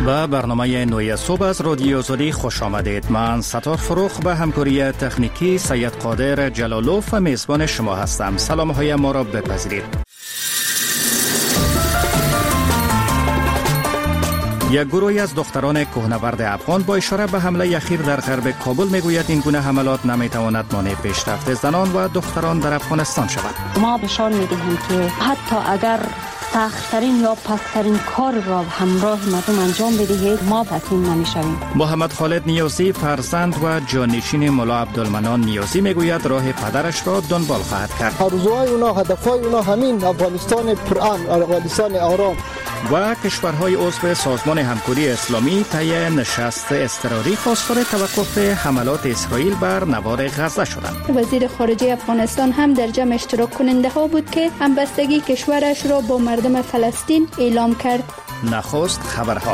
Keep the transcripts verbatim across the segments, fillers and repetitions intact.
و برنامه نوی صبح از رادیو زدی خوش آمدید. من ستار فروخ به همکاری تکنیکی سید قادر جلالوف و میزبان شما هستم. سلام های ما را بپذیرید. یک گروهی از دختران کوهنورد افغان با اشاره به حمله اخیر در غرب کابل میگوید این گونه حملات نمیتواند مانع پیشرفت زنان و دختران در افغانستان شود. ما نشان میدهیم که حتی اگر سخت‌ترین یا پست‌ترین کار را همراه مردم انجام بدهید ما تسلیم نمی‌شویم. محمد خالد نیازی فرزند و جانشین مولا عبدالمنان نیازی میگوید راه پدرش را دنبال خواهد کرد. آرزوهای اونا، هدفهای اونا همین افغانستان پرامن، افغانستان آرام. و کشورهای عضو سازمان همکاری اسلامی طی نشست اضطراری خواستار توقف حملات اسرائیل بر نوار غزه شدند. وزیر خارجه افغانستان هم در جمع اشتراک کننده ها بود که همبستگی کشورش را با مردم فلسطین اعلام کرد. نخست خبرها.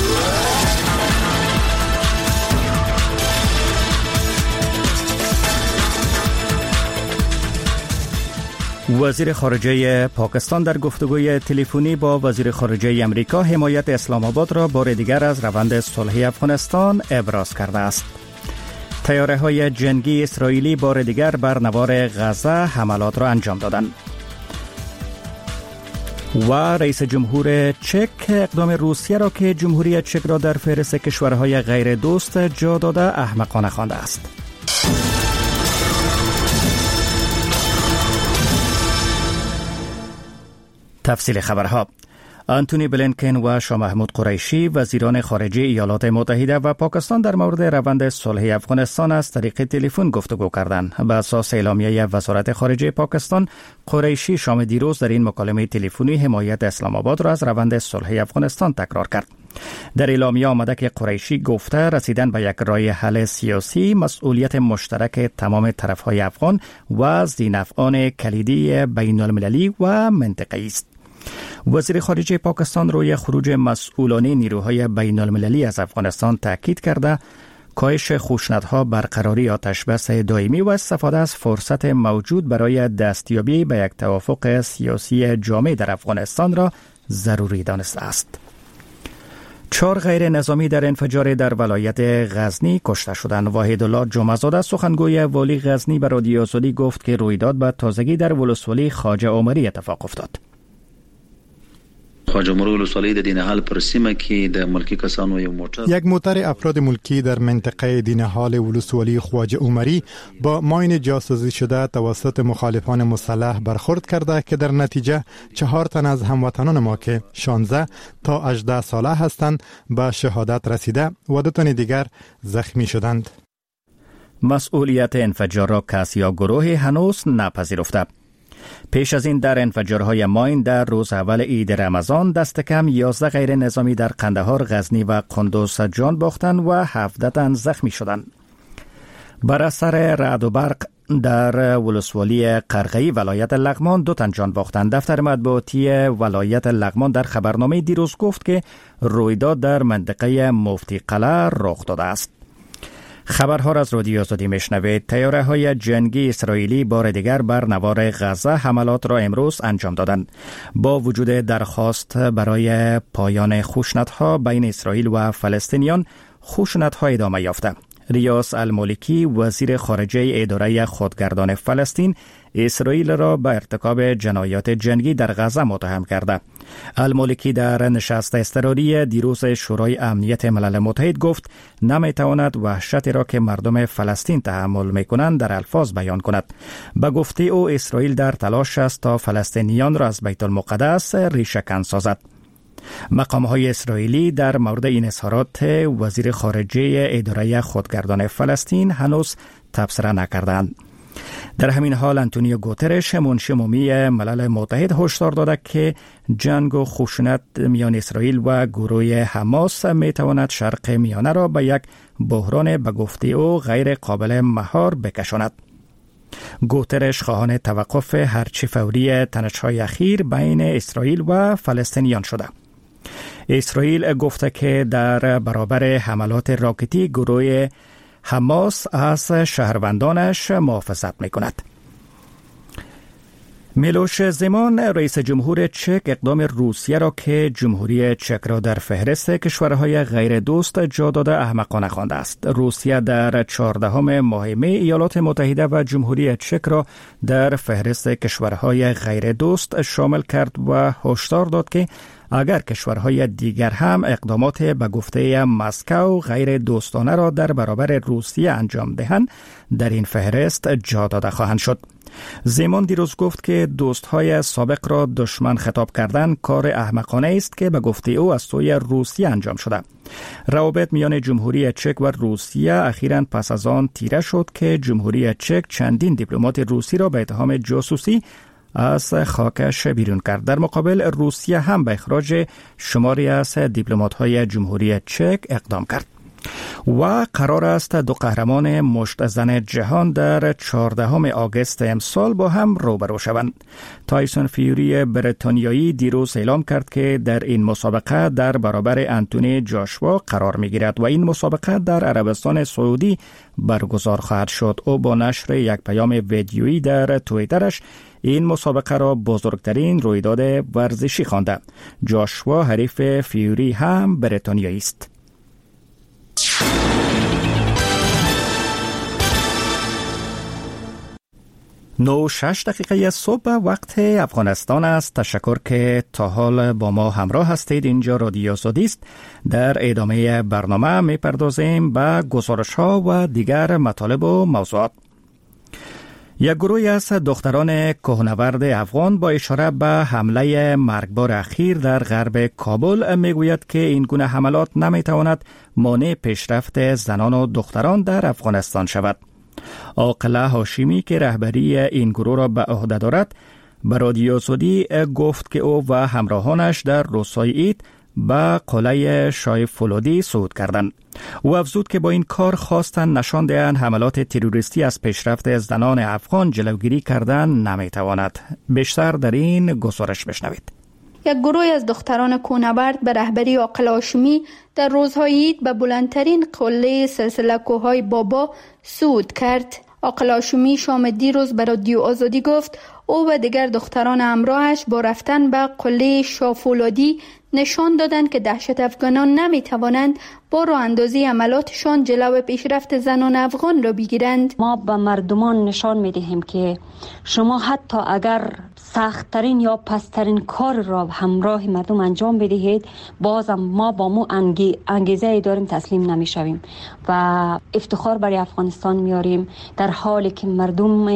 وزیر خارجه پاکستان در گفتگوی تلفنی با وزیر خارجه امریکا حمایت اسلام آباد را بار دیگر از روند صلح افغانستان ابراز کرده است. طیاره‌های جنگی اسرائیلی بار دیگر بر نوار غزه حملات را انجام دادند. و رئیس جمهور چک اقدام روسیه را که جمهوری چک را در فهرست کشورهای غیر دوست جا داده احمقانه خوانده است. تفصیل خبرها. آنتونی بلینکن و شاه محمود قریشی وزیران خارجه ایالات متحده و پاکستان در مورد روند صلح افغانستان از طریق تلفن گفتگو کردند. به اساس اعلامیه وزارت خارجه پاکستان، قریشی شام دیروز در این مکالمه تلفنی حمایت اسلام آباد را از روند صلح افغانستان تکرار کرد. در اعلامیه آمده که قریشی گفته رسیدن به یک راه حل سیاسی مسئولیت مشترک تمام طرف‌های افغان و ذی‌نفعان کلیدی بین المللی و منطقه‌ای است. وزیر خارجه پاکستان روی خروج مسئولان نیروهای بین المللی از افغانستان تاکید کرده کاهش خشونت‌ها، برقراری آتشبس دائمی و استفاده از فرصت موجود برای دستیابی به یک توافق سیاسی جامع در افغانستان را ضروری دانسته است. چهار غیر نظامی در انفجار در ولایت غزنی کشته شدند. واحدالله جمعه‌زاده سخنگوی والی غزنی به رادیو آزادی گفت که رویداد به تازگی در ولسوالی خواجه عمری اتفاق افتاد. خواجه عمری ولسوالی د دینهال پر سیمه کې د ملکی کسانو یو موټر یک موتر افراد ملکی در منطقه دینهال ولسوالی خواجه عمری با ماین جاسوسی شده توسط مخالفان مسلح برخورد کرده که در نتیجه چهار تن از هموطنان ما که شانزده تا هجده ساله هستند به شهادت رسیده و دو تن دیگر زخمی شدند. مسئولیت انفجار را کس یا گروه هنوز نپذیرفته. پیش از این در انفجارهای ماین در روز اول عید رمضان دست کم یازده غیر نظامی در قندهار، غزنی و قندوز جان باختند و هفده تن زخمی شدند. بر اثر رعد و برق در ولسوالی قرغه‌ای ولایت لغمان دو تن جان باختند. دفتر مطبوعاتی ولایت لغمان در خبرنامه دیروز گفت که رویداد در منطقه مفتی قلعه رخ داده است. خبرها را از رادیو آزادی میشنوید. طیاره‌های جنگی اسرائیلی بار دیگر بر نوار غزه حملات را امروز انجام دادند. با وجود درخواست برای پایان خشونت‌ها بین اسرائیل و فلسطینیان، خشونت‌ها ادامه یافته. ریاض المالکی وزیر خارجه اداره خودگردان فلسطین اسرائیل را به ارتکاب جنایات جنگی در غزه متهم کرده. المالکی در نشست اضطراری دیروز شورای امنیت ملل متحد گفت نمیتواند وحشتی را که مردم فلسطین تحمل میکنند در الفاظ بیان کند. به گفته او اسرائیل در تلاش است تا فلسطینیان را از بیت المقدس ریشه‌کن سازد. مقام‌های اسرائیلی در مورد این اظهارات وزیر خارجه اداره خودگردان فلسطین هنوز تبصره نکردند. در همین حال آنتونیو گوترش منشی عمومی ملل متحد هشدار داده که جنگ و خشونت میان اسرائیل و گروه حماس میتواند شرق میانه را به یک بحران به گفته او غیر قابل مهار بکشاند. گوترش خواهان توقف هرچی فوری تنش‌های اخیر بین اسرائیل و فلسطینیان شده. اسرائیل گفته که در برابر حملات راکتی گروه حماس از شهروندانش محافظت می‌کند. میلوش زمان رئیس جمهور چک اقدام روسیه را که جمهوری چک را در فهرست کشورهای غیر دوست جا داده احمقانه خوانده است. روسیه در چهاردهم ماه می ایالات متحده و جمهوری چک را در فهرست کشورهای غیر دوست شامل کرد و هشدار داد که اگر کشورهای دیگر هم اقدامات به گفته مسکو غیر دوستانه را در برابر روسیه انجام دهند، در این فهرست جا داده خواهند شد. زمان دیروز گفت که دوستهای سابق را دشمن خطاب کردن کار احمقانه است که به گفته او از سوی روسیه انجام شده. روابط میان جمهوری چک و روسیه اخیراً پس از آن تیره شد که جمهوری چک چندین دیپلمات روسی را به اتهام جاسوسی از خاکش بیرون کرد. در مقابل روسیه هم به اخراج شماری از دیپلمات‌های جمهوری چک اقدام کرد. و قرار است دو قهرمان مشت زن جهان در چهاردهم آگوست امسال با هم روبرو شوند. تایسون فیوری بریتانیایی دیروز اعلام کرد که در این مسابقه در برابر انتونی جاشوا قرار می‌گیرد و این مسابقه در عربستان سعودی برگزار خواهد شد. او با نشر یک پیام ویدیویی در توییترش این مسابقه را بزرگترین رویداد ورزشی خوانده. جاشوا حریف فیوری هم بریتانیایی است. نو شش دقیقه صبح وقت افغانستان است. تشکر که تا حال با ما همراه هستید. اینجا رادیو آزادی است. در ادامه برنامه میپردازیم به گزارش ها و دیگر مطالب و موضوعات. یک گروهی از دختران کوهنورد افغان با اشاره به حمله مرگبار اخیر در غرب کابل میگوید که این گونه حملات نمیتواند مانع پیشرفت زنان و دختران در افغانستان شود. عاقله هاشمی که رهبری این گروه را به عهده دارد به رادیو آزادی گفت که او و همراهانش در روزهای عید به قلعه شاه فولادی صعود کردند. او افزود که با این کار خواستند نشان دهند حملات تروریستی از پیشرفت زنان افغان جلوگیری کردن نمیتواند. بیشتر در این گزارش بشنوید. یک گروه از دختران کوهنورد به رهبری عاقله هاشمی در روزهای عید به بلندترین قله سلسله کوههای بابا صعود کرد. عاقله هاشمی شام دیروز به رادیو آزادی گفت او و دیگر دختران همراهش با رفتن به قله شاه فولادی نشان دادند که دهشت افغانان نمی توانند با راه اندازی عملاتشان جلو پیشرفت زنان افغان را بگیرند. ما به مردمان نشان می دهیم که شما حتی اگر سخت‌ترین یا پسترین کار را همراه مردم انجام بدهید، بازم ما با مو انگیزه ای داریم تسلیم نمی شویم و افتخار برای افغانستان میاریم، در حالی که مردم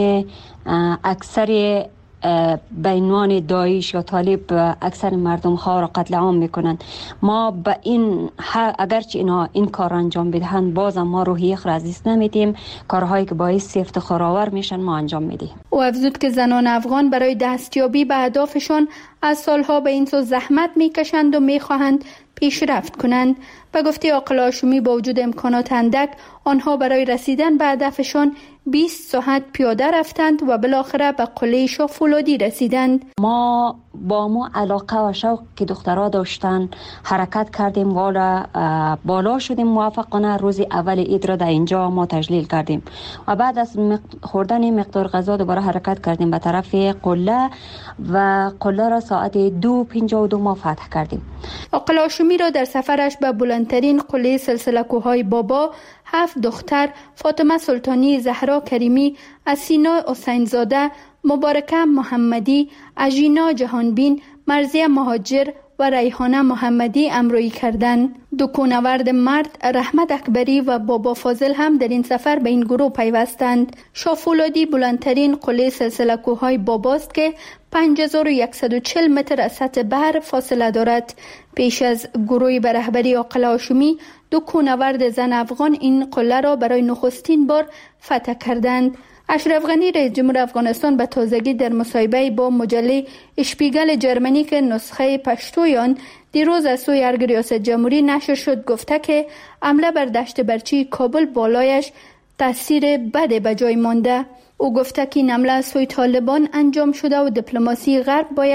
اکثر به عنوان داعش یا طالب اکثر مردم ها را قتل عام میکنند. ما به این اگرچه اینا این کار انجام بدهند، بازم ما روحیه خود از دست نمیدیم. کارهایی که باعث افتخار آور میشن ما انجام میدیم. او افزود که زنان افغان برای دستیابی به اهدافشان از سالها به این سو زحمت میکشند و میخواهند پیشرفت کنند. به گفته عاقله هاشمی با وجود امکانات اندک، آنها برای رسیدن به هدفشان بیست ساعت پیاده رفتند و بالاخره به قلعه شاه فولادی رسیدند. ما با ما علاقه و شوق که دخترها داشتن حرکت کردیم، والا بالا شدیم موفقانه. روز اول عید را در اینجا ما تجلیل کردیم و بعد از خوردن مقدار غذا دوباره حرکت کردیم به طرف قله و قله را ساعت دو پنجاه و دو ما فتح کردیم. عاقله هاشمی را در سفرش به بلندترین قله سلسله کوههای بابا هفت دختر، فاطمه سلطانی، زهرا کریمی، اسینا حسین زاده، مبارکه محمدی، اژینا جهانبین، مرزیه مهاجر و ریحانه محمدی امرویی کردند. دو کوهنورد مرد، رحمت اکبری و بابا فاضل هم در این سفر به این گروه پیوستند. شاه فولادی بلندترین قله سلسله کوههای باباست که پنج هزار و صد و چهل متر از سطح بحر فاصله دارد. پیش از گروهی به رهبری عاقله هاشمی، دو کوهنورد زن افغان این قله را برای نخستین بار فتح کردند. اشرف غنی رئیس جمهور افغانستان به تازگی در مصاحبه با مجله اشپیگل جرمنی که نسخه پشتوی آن دیروز از سوی ارگ ریاست جمهوری نشر شد گفته که حمله بر دشت برچی کابل بالایش تاثیر بد به جای مانده. او گفته که این حمله از سوی طالبان انجام شده و دیپلماسی غرب باید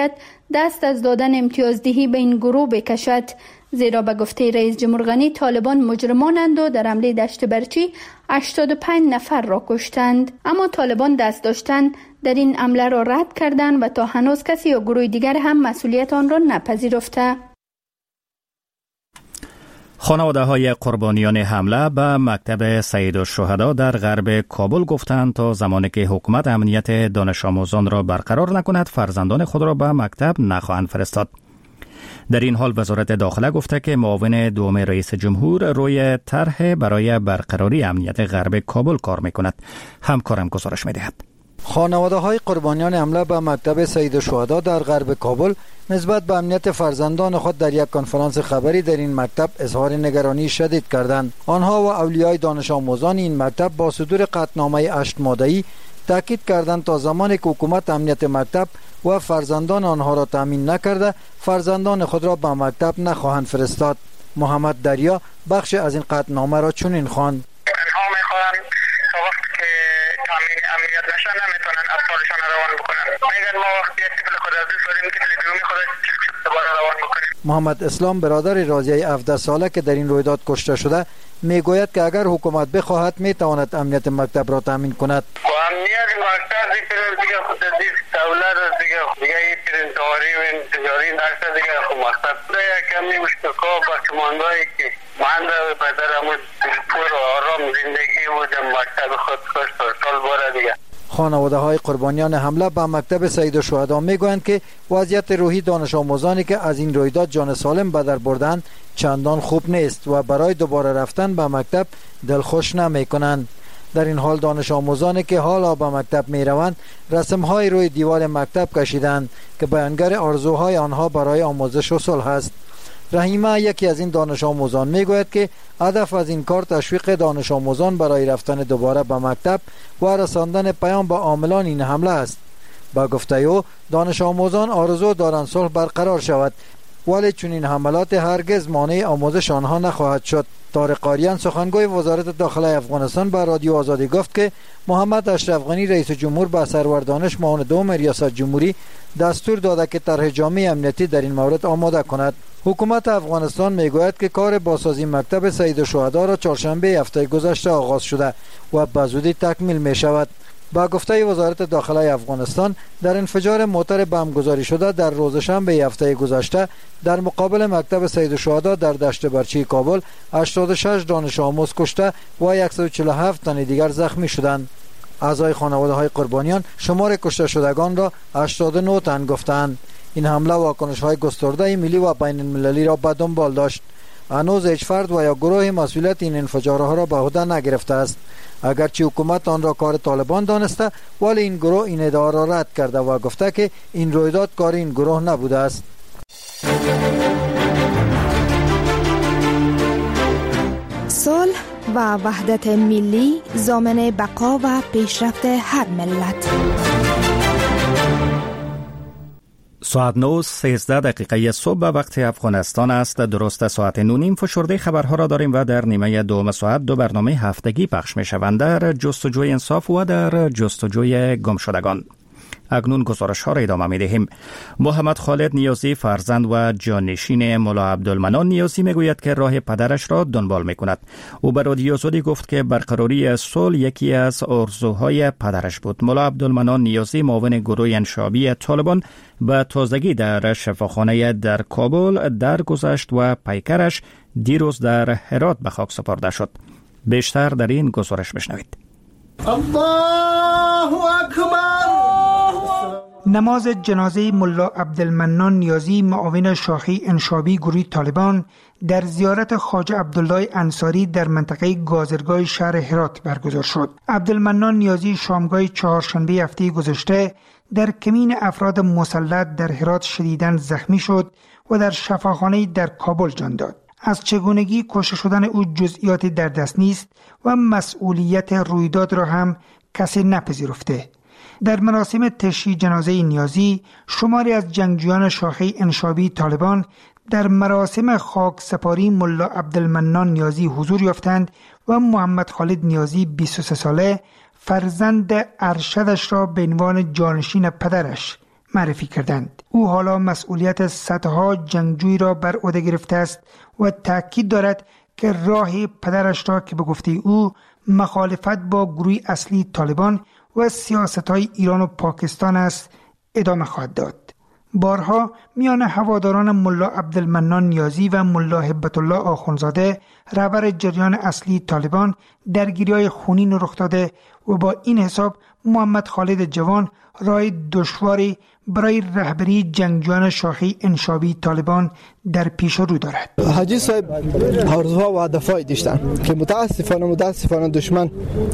دست از دادن امتیازدهی به این گروه بکشد، زیرا به گفته رئیس جمهور غنی طالبان مجرمانند و در حمله دشت برچی هشتاد و پنج نفر را کشتند. اما طالبان دست داشتن در این حمله را رد کردند و تا هنوز کسی یا گروه دیگر هم مسئولیت آن را نپذیرفته. خانواده های قربانیان حمله به مکتب سید الشهدا در غرب کابل گفتند تا زمانی که حکومت امنیت دانش آموزان را برقرار نکند فرزندان خود را به مکتب نخواهند فرستاد. در این حال وزارت داخله گفته که معاون دوم رئیس جمهور روی طرح برای برقراری امنیت غرب کابل کار میکند. همکارم گزارش میدهد. خانواده های قربانیان حمله به مکتب سید الشهدا در غرب کابل نسبت به امنیت فرزندان خود در یک کنفرانس خبری در این مکتب اظهار نگرانی شدید کردند. آنها و اولیای دانش آموزان این مکتب با صدور قطعنامه هشت ماده‌ای تاکید کردند تا زمانی که حکومت امنیت مکتب و فرزندان آنها را تامین نکرده فرزندان خود را به مکتب نخواهند فرستاد. محمد دریا بخش از این قطعنامه را چنین خواند: آنها میخواهند تا وقتی که تامین امنیت نشه نمیتونن اطفالشان روان بکنن. میگن ما وقتی طفل خود از دست دادیم طفل دومی خود دوباره روان بکنیم. محمد اسلام برادر رازیه هفده ساله که در این رویداد کشته شده میگوید که اگر حکومت بخواهد میتواند امنیت مکتب را تامین کند. و امنیت مکتب دیگه خود دیگه دولت دیگه دیگه این تجاری و تجاری درس دیگه خود مکتب دیگه کمی مشتکا بچمانایی که من به درآمد پور و آرام زندگی و در مکتب خود کشت سال باره دیگه. خانواده های قربانیان حمله به مکتب سید الشهدا میگویند که وضعیت روحی دانش آموزانی که از این رویداد جان سالم به در بردند چندان خوب نیست و برای دوباره رفتن به مکتب دلخوش نمی کنند. در این حال دانش آموزانی که حالا به مکتب می روند رسم های روی دیوار مکتب کشیدند که بیانگر آرزوهای آنها برای آموزش و صلح است. رحیمه یکی از این دانش آموزان می گوید که هدف از این کار تشویق دانش آموزان برای رفتن دوباره به مکتب و رساندن پیام به عاملان این حمله است. با گفته او دانش آموزان آرزو دارند صلح برقرار شود، ولی چنین حملات هرگز مانع آموزش آنها نخواهد شد. طارق قاریان سخنگوی وزارت داخله افغانستان به رادیو آزادی گفت که محمد اشرف غنی رئیس جمهور به سرور دانش معاون دوم ریاست جمهوری دستور داده که طرح جامع امنیتی در این مورد آماده کند. حکومت افغانستان میگوید که کار بازسازی مکتب سید الشهدا را چهارشنبه هفته گذشته آغاز شده و به زودی تکمیل می شود. با گفته وزارت داخله افغانستان در انفجار موتر بم گذاری شده در روز شنبه هفته گذشته در مقابل مکتب سید الشهدا در دشت برچی کابل هشتاد و شش دانش آموز کشته و صد و چهل و هفت تن دیگر زخمی شدند. اعضای خانواده های قربانیان شمار کشته شدگان را هشتاد و نه تن گفتند. این حمله واکنش های گسترده ملی و بین المللی را به دنبال داشت. هنوز هیچ فرد و یا گروه مسئولیت این انفجارها را به عهده نگرفته است. اگرچه حکومت آن را کار طالبان دانسته، ولی این گروه این ادعا را رد کرده و گفته که این رویداد کار این گروه نبوده است. صلح و وحدت ملی ضامن بقا و پیشرفت هر ملت. ساعت نه سیزده دقیقه صبح به وقت افغانستان است. درست ساعت نو نیم فشرده خبرها را داریم و در نیمه دوم ساعت دو برنامه هفتگی پخش می شوند در جستجوی انصاف و در جستجوی گمشدگان. اکنون گزارش ها را ادامه می دهیم. محمد خالد نیازی فرزند و جانشین مولا عبدالمنان نیازی می گوید که راه پدرش را دنبال می کند. او به رادیو آزادی گفت که برقراری صلح یکی از آرزوهای پدرش بود. مولا عبدالمنان نیازی معاون گروه انشابی طالبان به تازگی در شفاخانه در کابل درگذشت و پیکرش دیروز در هرات به خاک سپرده شد. بیشتر در این گزارش بشنوید. الله اکبر. نماز جنازه ملا عبدالمنان نیازی معاون شاخه انشابی گروه طالبان در زیارت خواجه عبدالله انصاری در منطقه گازرگاه شهر هرات برگزار شد. عبدالمنان نیازی شامگاه چهارشنبه هفته گذشته در کمین افراد مسلط در هرات شدیداً زخمی شد و در شفاخانه در کابل جان داد. از چگونگی کشته شدن او جزئیاتی در دست نیست و مسئولیت رویداد را هم کسی نپذیرفته. در مراسم تشییع جنازه نیازی شماری از جنگجویان شاخه انشابی طالبان در مراسم خاک سپاری ملا عبدالمنان نیازی حضور یافتند و محمد خالد نیازی بیست و سه ساله فرزند ارشدش را به عنوان جانشین پدرش معرفی کردند. او حالا مسئولیت صدها جنگجوی را بر عهده گرفته است و تاکید دارد که راه پدرش را که به گفته او مخالفت با گروه اصلی طالبان و سیاست‌های ایران و پاکستان است ادامه خواهد داد. بارها میان هواداران ملا عبدالمنان نیازی و ملا هبت الله آخونزاده رهبر جریان اصلی طالبان درگیری‌های خونین رخ داده و با این حساب محمد خالد جوان راه دشواری برای رهبری جنگجویان شاخی انشابی طالبان در پیش رو دارد. حاجی صاحب آرزوها و هدفهای داشتن که متاسفانه متاسفانه دشمن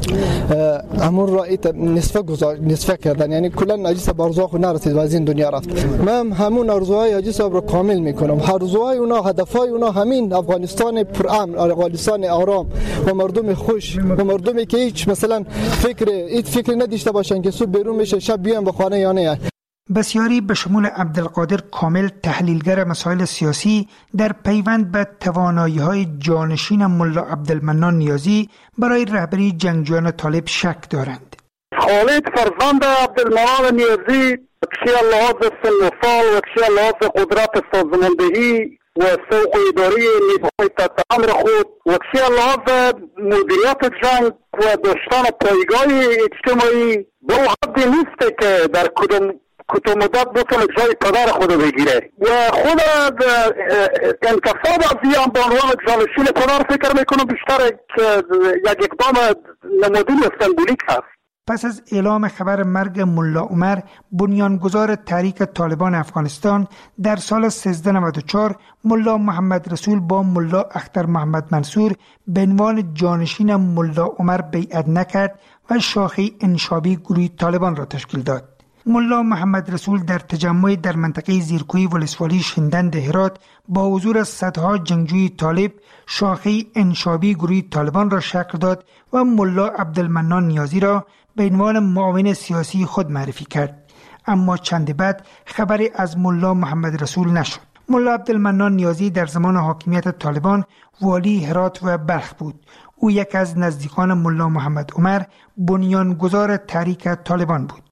امور را نصفه گذاشت، نصفه کردن، یعنی کلا حاجی صاحب آرزوها خود نرسید و از این دنیا رفت. من همون آرزوهای حاجی صاحب را کامل میکنم. آرزوهای اونا، هدفهای اونا همین افغانستان پرامن، افغانستان آرام و مردم خوش و مردمی که هیچ مثلا فکر هیچ فکر نداشته باشن که صبح بیرون بشه شب بیان به خانه یا نه. بسیاری به شمول عبدالقادر کامل تحلیلگر مسائل سیاسی در پیوند به توانایی‌های جانشین ملا عبدالمنان نیازی برای رهبری جنگجویان طالب شک دارند. خالد فرزند عبدالمنان نیازی کشی لحاظ سن و سال و کشی لحاظ قدرت سازماندهی و سوق اداری نیروهای تحت امر خود و کشی لحاظ مدیریت جنگ و داشتن پایگاه اجتماعی به حدی نیست که در کدام کوتاه مدت بتونه جای پدر خود بگیره و خود انتصاب از این به عنوان جانشین پدر فکر میکنم بیشتر که یک اقدام نمادین سمبولیک هست. پس از اعلام خبر مرگ ملا عمر بنیانگذار تحریک طالبان افغانستان در سال سیزده نود و چهار، ملا محمد رسول با ملا اختر محمد منصور به عنوان جانشین ملا عمر بیعت نکرد و شاخه انشابی گروه طالبان را تشکیل داد. ملا محمد رسول در تجمعی در منطقه زیرکوی ولسوالی شندند هرات با حضور صدها جنگجوی طالب شاخه انشابی گروه طالبان را شکل داد و ملا عبدالمنان نیازی را به عنوان معاون سیاسی خود معرفی کرد. اما چند بعد خبری از ملا محمد رسول نشد. ملا عبدالمنان نیازی در زمان حاکمیت طالبان والی هرات و بلخ بود. او یک از نزدیکان ملا محمد عمر بنیانگذار تحریک طالبان بود.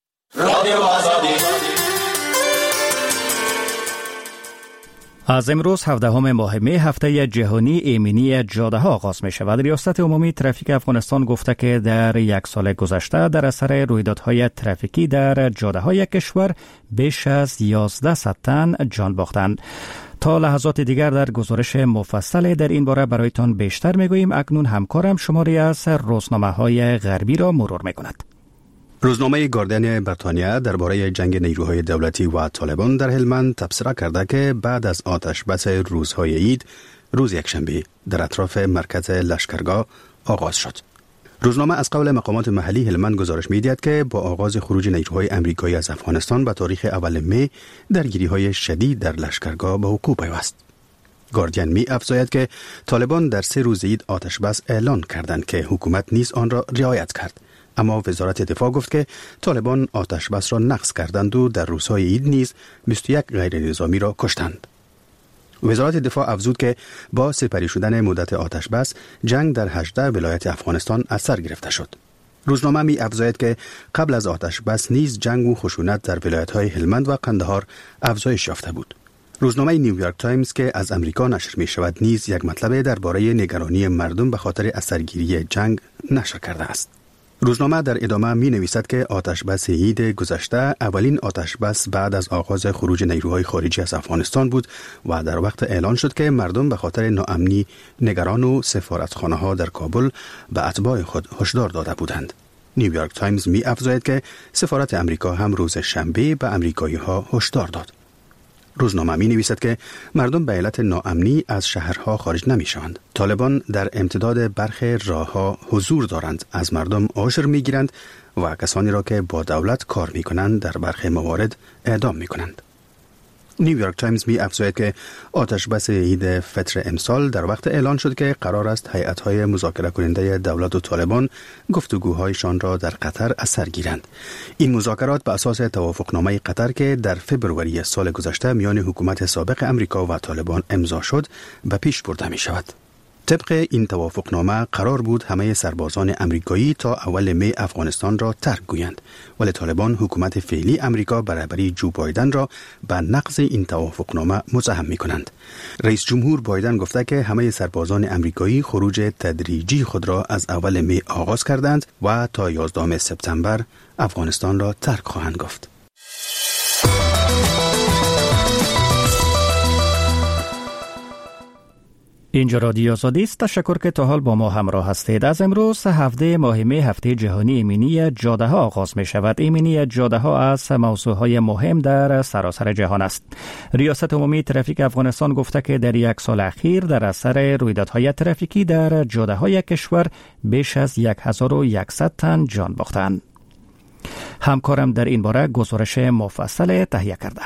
از امروز هفدهم ماه می هفته جهانی ایمنی جاده ها آغاز می شود. ریاست عمومی ترافیک افغانستان گفته که در یک سال گذشته در اثر رویدادهای ترافیکی در جاده های کشور بیش از یازده صد تن جان باختند. تا لحظات دیگر در گزارش مفصل در این باره برایتان بیشتر می گوییم. اکنون همکارم شماری از روزنامه های غربی را مرور می کند. روزنامه گاردین بریتانیا درباره جنگ نیروهای دولتی و طالبان در هلمند تبصره کرده که بعد از آتش بس روزهای عید روز یکشنبه در اطراف مرکز لشکرگاه آغاز شد. روزنامه از قول مقامات محلی هلمند گزارش می‌دهد که با آغاز خروج نیروهای آمریکایی از افغانستان به تاریخ اول می درگیری‌های شدید در لشکرگاه به وقوع پیوست. گاردین می افزاید که طالبان در سه روز عید آتش بس اعلان کردند که حکومت نیز آن را رعایت کرد. اما وزارت دفاع گفت که طالبان آتش بس را نقض کردند و در روزهای عید نیز بیست و یک غیر نظامی را کشتند. وزارت دفاع افزود که با سپری شدن مدت آتش بس جنگ در هجده ولایت افغانستان از سر گرفته شد. روزنامه می افزاید که قبل از آتش بس نیز جنگ و خشونت در ولایت‌های هلمند و قندهار افزایش یافته بود. روزنامه نیویورک تایمز که از امریکا نشر می شود نیز یک مطلب درباره نگرانی مردم به خاطر اثرگیری جنگ نشر کرده است. روزنامه در ادامه می نویسد که آتش بس عید گذشته اولین آتش بس بعد از آغاز خروج نیروهای خارجی از افغانستان بود و در وقت اعلان شد که مردم به خاطر ناامنی نگران و سفارتخانه ها در کابل به اتباع خود هشدار داده بودند. نیویورک تایمز می افزاید که سفارت امریکا هم روز شنبه به امریکایی ها هشدار داد. روزنامه می نویسد که مردم به علت ناامنی از شهرها خارج نمی شوند. طالبان در امتداد برخی راهها حضور دارند، از مردم عشر می گیرند و کسانی را که با دولت کار می کنند در برخی موارد اعدام می کنند. نیویورک تایمز می افزاید که آتش بس عید فطر امسال در وقت اعلان شد که قرار است هیئت‌های مذاکره کننده دولت و طالبان گفتگوهایشان را در قطر از سر گیرند. این مذاکرات به اساس توافقنامه قطر که در فبروری سال گذشته میان حکومت سابق امریکا و طالبان امضا شد به پیش برده می شود. طبق این توافقنامه قرار بود همه سربازان امریکایی تا اول می افغانستان را ترک گویند، ولی طالبان حکومت فعلی امریکا برابری جو بایدن را به نقض این توافقنامه متهم می کنند. رئیس جمهور بایدن گفته که همه سربازان امریکایی خروج تدریجی خود را از اول می آغاز کردند و تا یازدهم سپتامبر افغانستان را ترک خواهند گفت. اینجا رادیو آزادی است. تشکر که تا حال با ما همراه هستید. از امروز هفته مهم هفته جهانی ایمنی جاده ها آغاز می شود. ایمنی جاده ها از موضوع های مهم در سراسر جهان است. ریاست عمومی ترافیک افغانستان گفته که در یک سال اخیر در اثر رویدادهای ترافیکی در جاده های کشور بیش از هزار و صد تن جان باختند. همکارم در این باره گزارش مفصل تهیه کرده.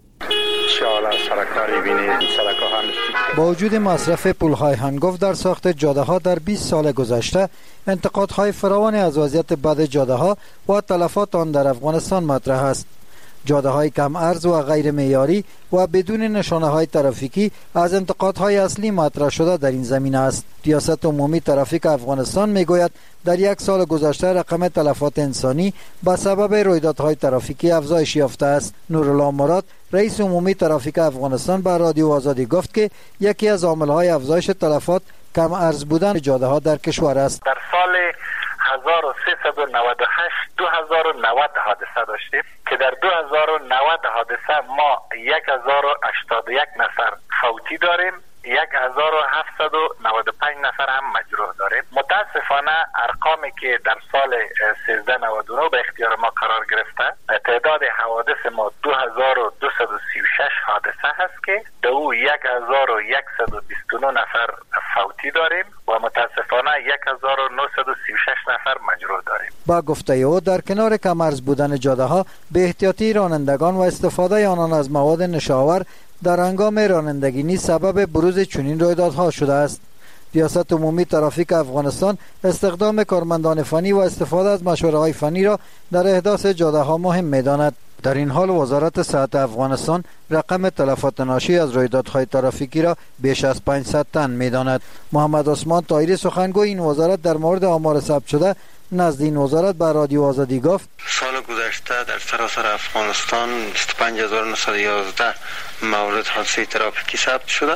با وجود مصرف پول‌های هنگفت در ساخت جاده‌ها در بیست سال گذشته، انتقادهای فراوانی از وضعیت بد جاده‌ها و تلفات آن در افغانستان مطرح است. جاده‌های کم عرض و غیر معیاری و بدون نشانه‌های ترافیکی از انتقادهای اصلی مطرح شده در این زمینه است. ریاست عمومی ترافیک افغانستان میگوید در یک سال گذشته رقم تلفات انسانی به سبب رویدادهای ترافیکی افزایش یافته است. نورالله مراد رئیس عمومی ترافیک افغانستان به رادیو آزادی گفت که یکی از عامل‌های افزایش تلفات کم عرض بودن جاده‌ها در کشور است. در سال هزار و سیصد و نود و هشت دو هزار و نود حادثه داشتیم که در دو هزار و نود حادثه ما هزار و هشتاد و یک نفر فوتی داریم، هزار و هفتصد و نود و پنج نفر هم مجروح داریم. متاسفانه ارقامی که در سال سیزده نود و نه به اختیار ما قرار گرفته، تعداد حوادث ما دو هزار و دویست و سی و شش حادثه هست که در او هزار و صد و بیست و نه نفر فوتی داریم و متاسفانه هزار و نهصد و سی و شش نفر مجروح داریم. با گفته او در کنار کم عرض بودن جاده ها، به احتیاطی رانندگان و استفاده آنان از مواد نشاور در هنگام رانندگی نیز سبب بروز چنین رویدادها شده است. ریاست عمومی ترافیک افغانستان استخدام کارمندان فنی و استفاده از مشوره‌های فنی را در احداث جاده‌ها مهم می‌داند. در این حال وزارت صحت افغانستان رقم تلفات ناشی از رویدادهای ترافیکی را بیش از پانصد تن می‌داند. محمد عثمان طاهری سخنگوی این وزارت در مورد آمار ثبت شده نزد این وزارت به رادیو آزادی گفت: سال گذشته در سراسر افغانستان بیست و پنج هزار و نهصد و یازده مورد حادثه ترافیکی ثبت شده.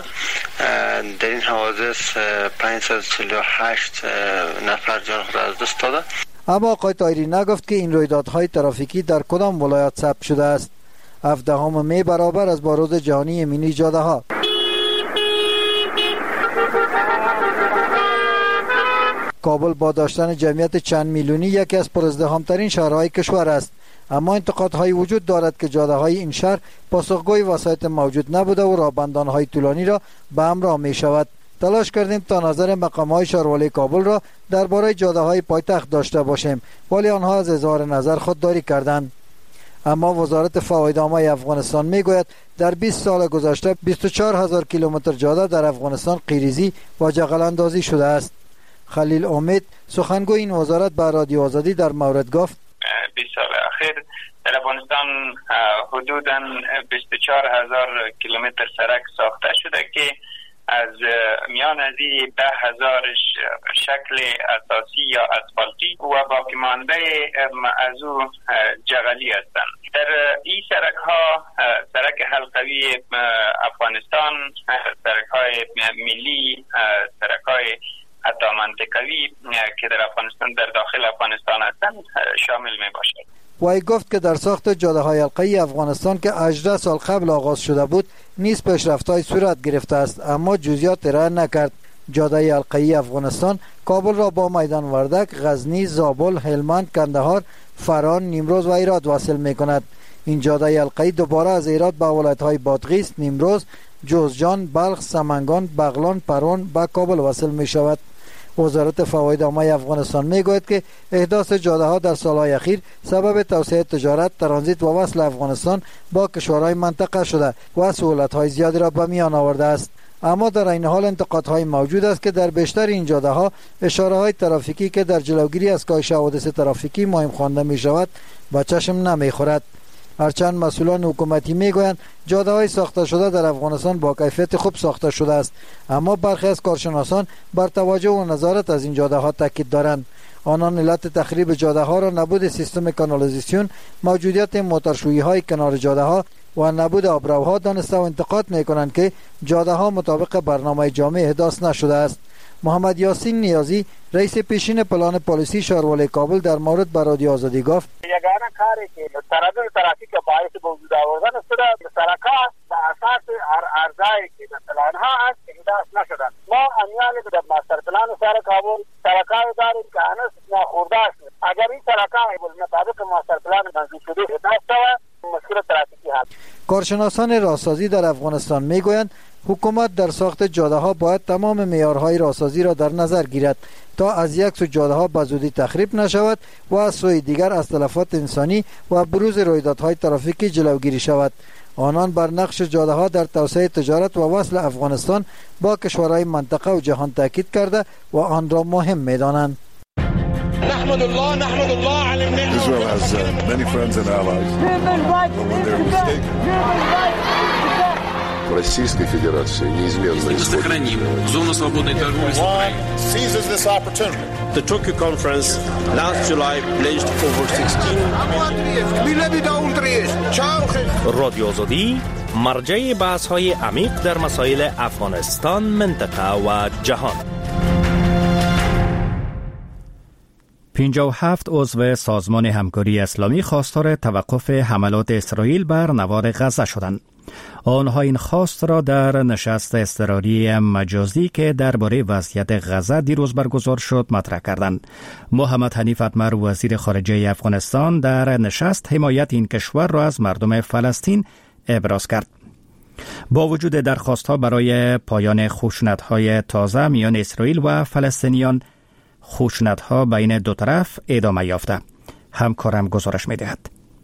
در این حوادث پانصد و چهل و هشت نفر جان خود از دست داده. اما آقای طاهری نگفت که این رویدادهای ترافیکی در کدام ولایت ثبت شده است. هفدهم می برابر از با روز جهانی ایمنی جاده ها. کابل با داشتن جمعیت چند میلیونی یکی از پرازدحام‌ترین شهرهای کشور است، اما انتقادهای وجود دارد که جاده‌های این شهر پاسخگوی وسایط موجود نبوده و راهبندان‌های طولانی را به همراه می‌شود. تلاش کردیم تا نظر مقام‌های شهروالی کابل را درباره جاده‌های پایتخت داشته باشیم، ولی آنها از اظهار نظر خودداری کردند. اما وزارت فوایدنامه افغانستان میگوید در بیست سال گذشته بیست و چهار هزار کیلومتر جاده در افغانستان قیریزی و جغل اندازی شده است. خلیل امید سخنگوی این وزارت به رادیو آزادی در مورد گفت: بیست سال اخیر در افغانستان حدوداً بیست و چهار هزار کیلومتر سرک ساخته شده که از میان از ده هزارش شکل اساسی یا اسفالتی و باقی مانده از او جغلی هستند. در این سرک ها سرک حلقوی افغانستان، سرک های ملی، سرک های حتی منطقوی که در افغانستان در داخل افغانستان هستند شامل می باشد. وی گفت که در ساخت جاده های حلقه‌ای افغانستان که هجده سال قبل آغاز شده بود نیز پیشرفت‌های صورت گرفته است، اما جزئیات ارائه نکرد. جاده حلقه‌ای افغانستان کابل را با میدان وردک، غزنی، زابل، هلمند، کندهار، فران، نیمروز و هرات واصل می‌کند. این جاده حلقه‌ای دوباره از هرات به ولایت‌های بادغیس، نیمروز، جوزجان، بلخ، سمنگان، بغلان، پروان به کابل واصل می‌شود. وزارت فوایدنامه افغانستان میگوید که احداث جاده ها در سالهای اخیر سبب توسعه تجارت، ترانزیت و وصل افغانستان با کشورهای منطقه شده و سهولت های زیادی را به میان آورده است. اما در این حال انتقادهای موجود است که در بیشتر این جاده ها اشاره های ترافیکی که در جلوگیری از کاهش حوادث ترافیکی مهم خوانده می شود به چشم نمی خورد. هرچند مسئولان حکومتی میگویند جاده های ساخته شده در افغانستان با کیفیت خوب ساخته شده است، اما برخی از کارشناسان بر توجه و نظارت از این جاده ها تاکید دارند. آنان علت تخریب جاده ها را نبود سیستم کانالیزاسیون، موجودیت موتورشویی های کنار جاده ها و نبود آبروها دانسته و انتقاد می کنند که جاده ها مطابق برنامه جامع احداث نشده است. محمد یاسین نیازی رئیس پیشین پلان پالیسی شهروالی کابل در مورد به رادیو آزادی گفت: یگانه کاری که تردد ترافیک باعث به وجود آوردن شده سرکات به اساس ارزایی که مثلا ها هست احداث نشدن. ما امیال که در ماستر پلان شهر کابل سرکات داریم که هنوز ناخورده است. اگر این سرکات مطابق ماستر پلان منظور شده احداث شود مشکل ترافیکی هست. کارشناسان راهسازی در افغانستان میگویند حکومت در ساخت جاده ها باید تمام معیارهای راهسازی را در نظر گیرد تا از یک سو جاده ها به زودی تخریب نشود و از سوی دیگر از تلفات انسانی و بروز رویدادهای ترافیکی جلوگیری شود. آنان بر نقش جاده ها در توسعه تجارت و وصل افغانستان با کشورهای منطقه و جهان تاکید کرده و آن را مهم می‌دانند. نحمد الله نحمد الله على النعمة. Israel has uh, many friends and allies. But when they're mistaken. Российской Федерации неизменно сохраним зону свободной торговли с Украиной. Seizes this opportunity. The Tokyo conference last July pledged over sixteen. رادیو آزادی مرجع بحث‌های عمیق در مسائل افغانستان، منطقه و جهان. پنجاه و هفت عضو سازمان همکاری اسلامی خواستار توقف حملات اسرائیل بر نوار غزه شدند. آنها این خواست را در نشست اضطراری مجازی که درباره وضعیت غزه دیروز برگزار شد مطرح کردند. محمد حنیف اتمر وزیر خارجه افغانستان در نشست حمایت این کشور را از مردم فلسطین ابراز کرد. با وجود درخواست‌ها برای پایان خشونت‌های تازه میان اسرائیل و فلسطینیان، خشونت‌ها بین دو طرف ادامه یافته. همکارم گزارش می‌دهد.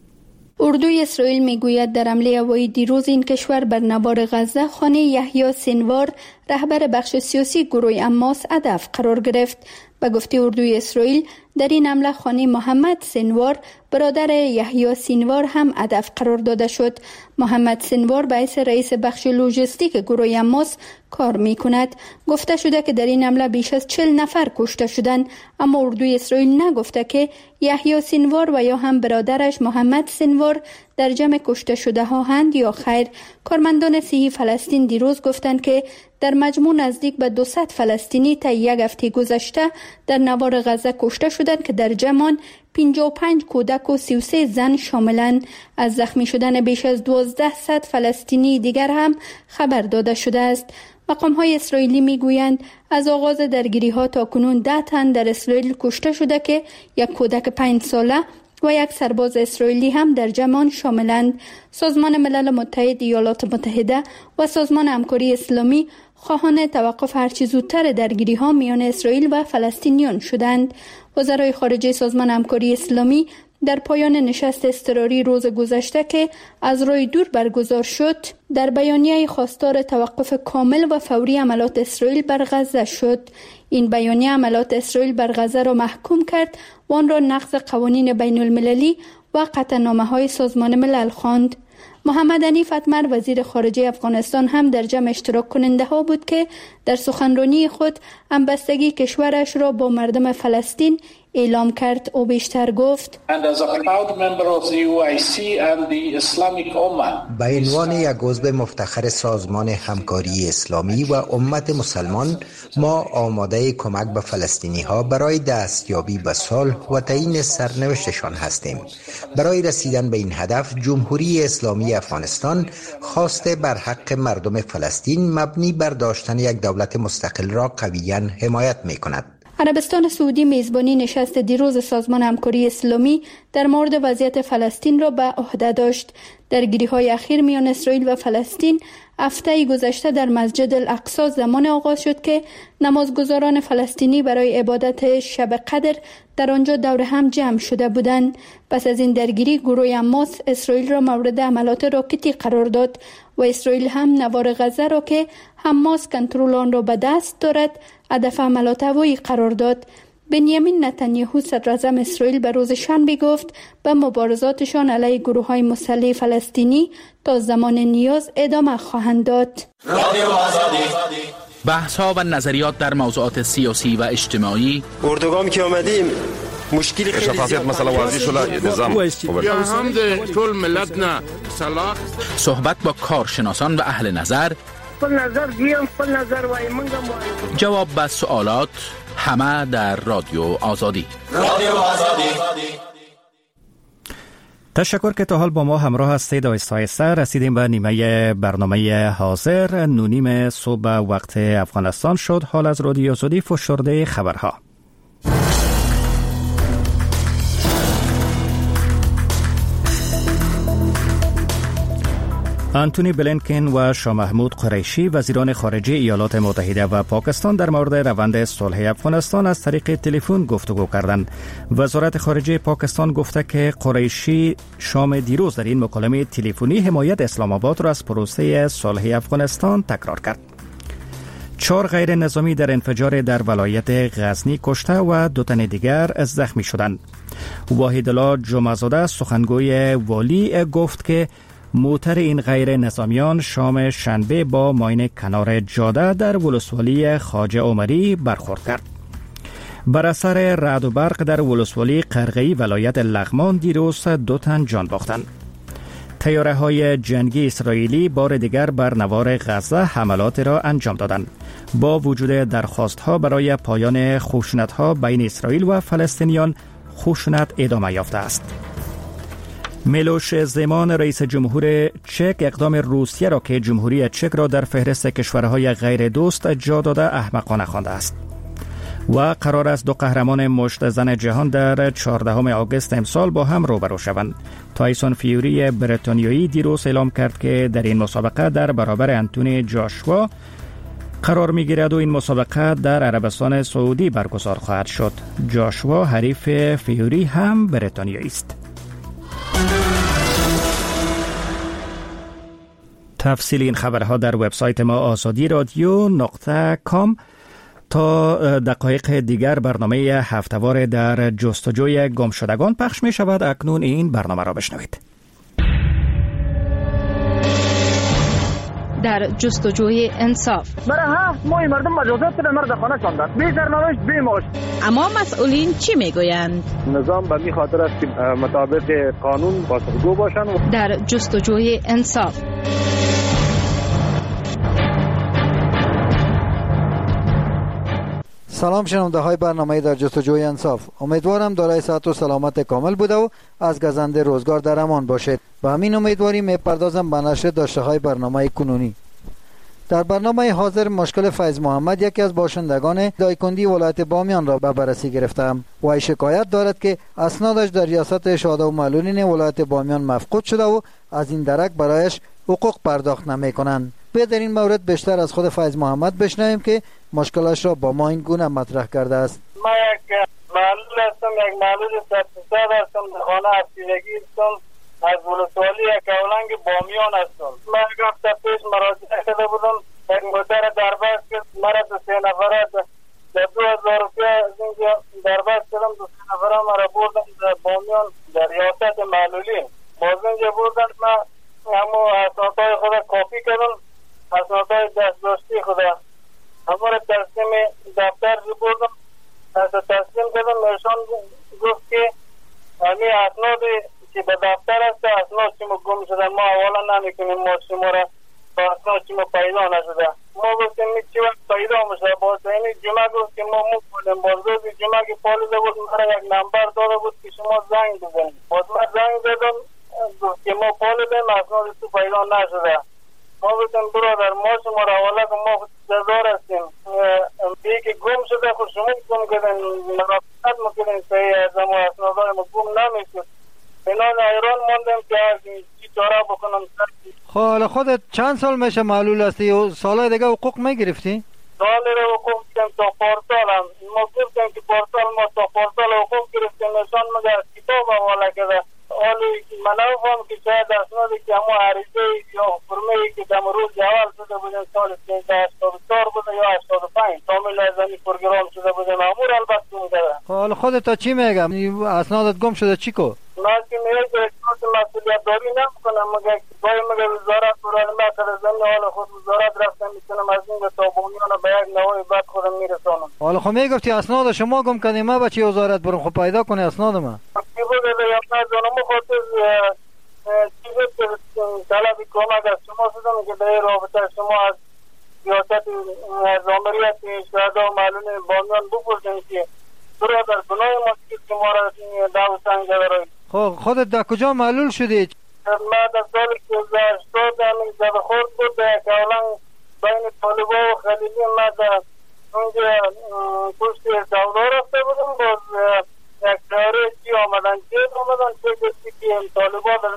اردوی اسرائیل میگوید در حمله هوایی دیروز این کشور بر نوار غزه خانه یحیی سینوار رهبر بخش سیاسی گروه حماس هدف قرار گرفت. به گفته اردوی اسرائیل در این حمله خانه محمد سینوار برادر یحیی سینوار هم هدف قرار داده شد. محمد سینوار به حیث رئیس بخش لوجستیک گروه حماس کار می کند. گفته شده که در این حمله بیش از چهل نفر کشته شدند، اما اردوی اسرائیل نگفته که یحیی سینوار و یا هم برادرش محمد سینوار در جمع کشته شده ها هند یا خیر. کارمندان صحی فلسطین دیروز گفتند که در مجموع نزدیک به دویست فلسطینی تا یک هفته گذشته در نوار غزه کشته شدند که در جمع پنجاه و پنج کودک و سی و سه زن شاملند. از زخمی شدن بیش از دوازده صد فلسطینی دیگر هم خبر داده شده است. مقام های اسرائیلی می گویند از آغاز درگیری ها تا کنون ده تن در اسرائیل کشته شده که یک کودک پنج ساله و یک سرباز اسرائیلی هم در جمع شاملند. سازمان ملل متحد، ایالات متحده و سازمان همکاری اسلامی خواهان توقف هرچه زودتر درگیری ها میان اسرائیل و فلسطینیان شدند. وزرای خارجه سازمان همکاری اسلامی در پایان نشست اضطراری روز گذشته که از راه دور برگزار شد، در بیانیه خواستار توقف کامل و فوری حملات اسرائیل بر غزه شد. این بیانیه حملات اسرائیل بر غزه را محکوم کرد و آن را نقض قوانین بین المللی و قطعنامه‌های سازمان ملل خواند. محمد حنیف اتمر وزیر خارجه افغانستان هم در جمع اشتراک کننده ها بود که در سخنرانی خود همبستگی کشورش را با مردم فلسطین اعلام کرد. او بیشتر گفت: به عنوان یک عضو مفتخر سازمان همکاری اسلامی و امت مسلمان، ما آماده کمک به فلسطینی ها برای دستیابی به صلح و تعیین سرنوشتشان هستیم. برای رسیدن به این هدف، جمهوری اسلامی افغانستان خواسته بر حق مردم فلسطین مبنی بر داشتن یک دولت مستقل را قویاً حمایت می کند. عربستان سعودی میزبانی نشست دیروز سازمان همکاری اسلامی در مورد وضعیت فلسطین را به عهده داشت. درگیری‌های اخیر میان اسرائیل و فلسطین هفته گذشته در مسجد الاقصی زمان آغاز شد که نمازگزاران فلسطینی برای عبادت شب قدر در آنجا دور هم جمع شده بودند. پس از این درگیری گروه حماس اسرائیل را مورد حملات راکتی قرار داد و اسرائیل هم نوار غزه را که حماس کنترل آن را به دست دارد هدف حملات هوایی قرار داد. بنیامین نتانیاهو صدراعظم اسرائیل به روز شنبه گفت به مبارزاتشان علیه گروه‌های مسلح فلسطینی تا زمان نیاز ادامه خواهند داد. بحث‌ها و نظریات در موضوعات سیاسی و اجتماعی. اردوگام که آمدیم مشکلی خیلی شفافیت مثلا واضح شده نظام یا هم کل ملت نه صلاح صحبت با کارشناسان و اهل نظر خپل نظر دیم خپل نظر وای منګم جواب به سوالات همه در رادیو آزادی. رادیو آزادی. تشکر که تا حال با ما همراه هستید. آهسته آهسته رسیدیم به نیمه برنامه حاضر. نونیم صبح وقت افغانستان شد. حال از رادیو آزادی فشرده خبرها. آنتونی بلینکن و شاه محمود قریشی وزیران خارجه ایالات متحده و پاکستان در مورد روند صلح افغانستان از طریق تلفن گفتگو کردند. وزارت خارجه پاکستان گفته که قریشی شام دیروز در این مکالمه تلفنی حمایت اسلام آباد را از پروسه صلح افغانستان تکرار کرد. چهار غیر نظامی در انفجار در ولایت غزنی کشته و دو تن دیگر زخمی شدند. واحدالله جمعه‌زاده سخنگوی والی گفت که موتر این غیر نظامیان شام شنبه با ماین کنار جاده در ولسوالی خواجه عمری برخورد کرد. بر اثر رعد و برق در ولسوالی قرغه‌ای ولایت لغمان دیروز دو تن جان باختند. طیاره های جنگی اسرائیلی بار دیگر بر نوار غزه حملات را انجام دادند. با وجود درخواست ها برای پایان خشونت ها بین اسرائیل و فلسطینیان، خشونت ادامه یافته است. میلوش زمان رئیس جمهور چک اقدام روسیه را که جمهوری چک را در فهرست کشورهای غیر دوست جا داده احمقانه خوانده است. و قرار است دو قهرمان مشت زن جهان در چهاردهم آگوست امسال با هم روبرو شوند. تایسون فیوری بریتانیایی دیروز اعلام کرد که در این مسابقه در برابر انتونی جاشوا قرار می‌گیرد و این مسابقه در عربستان سعودی برگزار خواهد شد. جاشوا حریف فیوری هم بریتانیایی است. تفصیل این خبرها در وبسایت ما آزادی رادیو نقطه کام. تا دقایق دیگر برنامه هفته‌وار در جستجوی گمشدگان پخش می شود. اکنون این برنامه را بشنوید. در جستجوی انصاف. برای هفت ماه مردم مجازات به مرد خانه شاندند. بی سرنوشت بی معاش. اما مسئولین چی میگویند؟ نظام به می خاطر است که مطابق قانون پاسخگو باشند. در جستجوی انصاف. سلام شنونده های برنامه در جستجوی انصاف. امیدوارم دارای صحت و سلامت کامل بوده و از گزنده روزگار در امان باشید. و همین امیدواری میپردازم به نشر داشته های برنامه کنونی. در برنامه حاضر مشکل فیض محمد یکی از باشندگان دایکندی ولایت بامیان را به بررسی گرفتم. و شکایت دارد که اسنادش در ریاست شهدا و معلولین ولایت بامیان مفقود شده و از این درک برایش حقوق پرداخت نمی کنند. به در این مورد بیشتر از خود فیض محمد بشنویم که مشکلش را با ما این گونه مطرح کرده است. ما یک معلول هستم، یک معلول سرطان هستم، در خانه افسیدگی هستم، از ولسوالی یک اولنگ بامیان هستم. من یک هفته پیش مراجعه شده بودم، یک مدر دربست کرد، مرا دو سه نفره در دو هزار روپیه از اینجا دربست کردم، دو سه نفره مرا بردم در بامیان در ریاست معلولین. باز اینجا بردن من همو اسنادهای خود کافی کردم، اسنادهای دستداشتی خود همه را تسلیم دفتر بردم، از تسلیم کردم. ایشان گفت که همین اسنادی که به دفتر است اسناد چی ما گم شده، ما اولا نمیکنیم، ما شما را با اسناد چی ما پیدا نشده. ما گفتیم می چی وقت پیدا میشه. باز اینی جمعه گفت که ما مو کنیم. باز روز جمعه که پالیده بود مرا یک نمبر داده بود که شما زنگ بزنید. باز من زنگ دادم گفت که ما پالیدیم اسناد تو پیدا نشده. ما گفتیم برادر ما شما را اولا که ما جزار هستیم، بیایی که گم شده خود شما گم کردن، مرافقت مکنین صحیح از اما اسنادهای ما گم نمیشد. اینان ایران موندم که چی چاره بکنم. خب حالا خودت چند سال میشه معلول هستی و سالهای دیگه حقوق میگرفتی؟ سالی رو حقوق کردم تا پارسال هم. ما گفتیم که پارسال ما تا پارسال حقوق گرفتیم، نشان مگه از کتاب حواله کرده. حالی من نفهم که شاید اسنادی که همون عریضه یا فرمه ای که در روز اول شده بودن سال سیزده هشتاد و چهار بوده یا هشتاد و پنج کامل از این پروگرام شده بودن امور البته میداره. حالا خودت چی میگم؟ اسنادت گم شده چی کو؟ ما که میگه که اسناد مسئولیت داری نمیکنم، مگه باید مگه وزارت برای مثلا زمین حال خود وزارت رفتم میتونم از این تا بومیان به یک نوعی بعد خودم میرسانم. حالا خب میگفتی اسناد شما گم کنی، ما به چی وزارت برم؟ خب پیدا کنی اسناد ما. کی بوده یا نه جانم خاطر چیزی که طلبی کمک از شما شدم که در رابطه شما از سیاست زامریت شهدا و معلوم بامیان بپرسیم که برادر گناه ما که ما را دعو سنگ داریم. خب خودت در کجا معلول شدی؟ ما در سال که هشتاد همین زده خورد بود که اولا بین طالبا و خلیلی ما در اونجا پشت دولار رفته بودم، باز یک داره چی آمدن جید آمدن چه کسی که طالبا در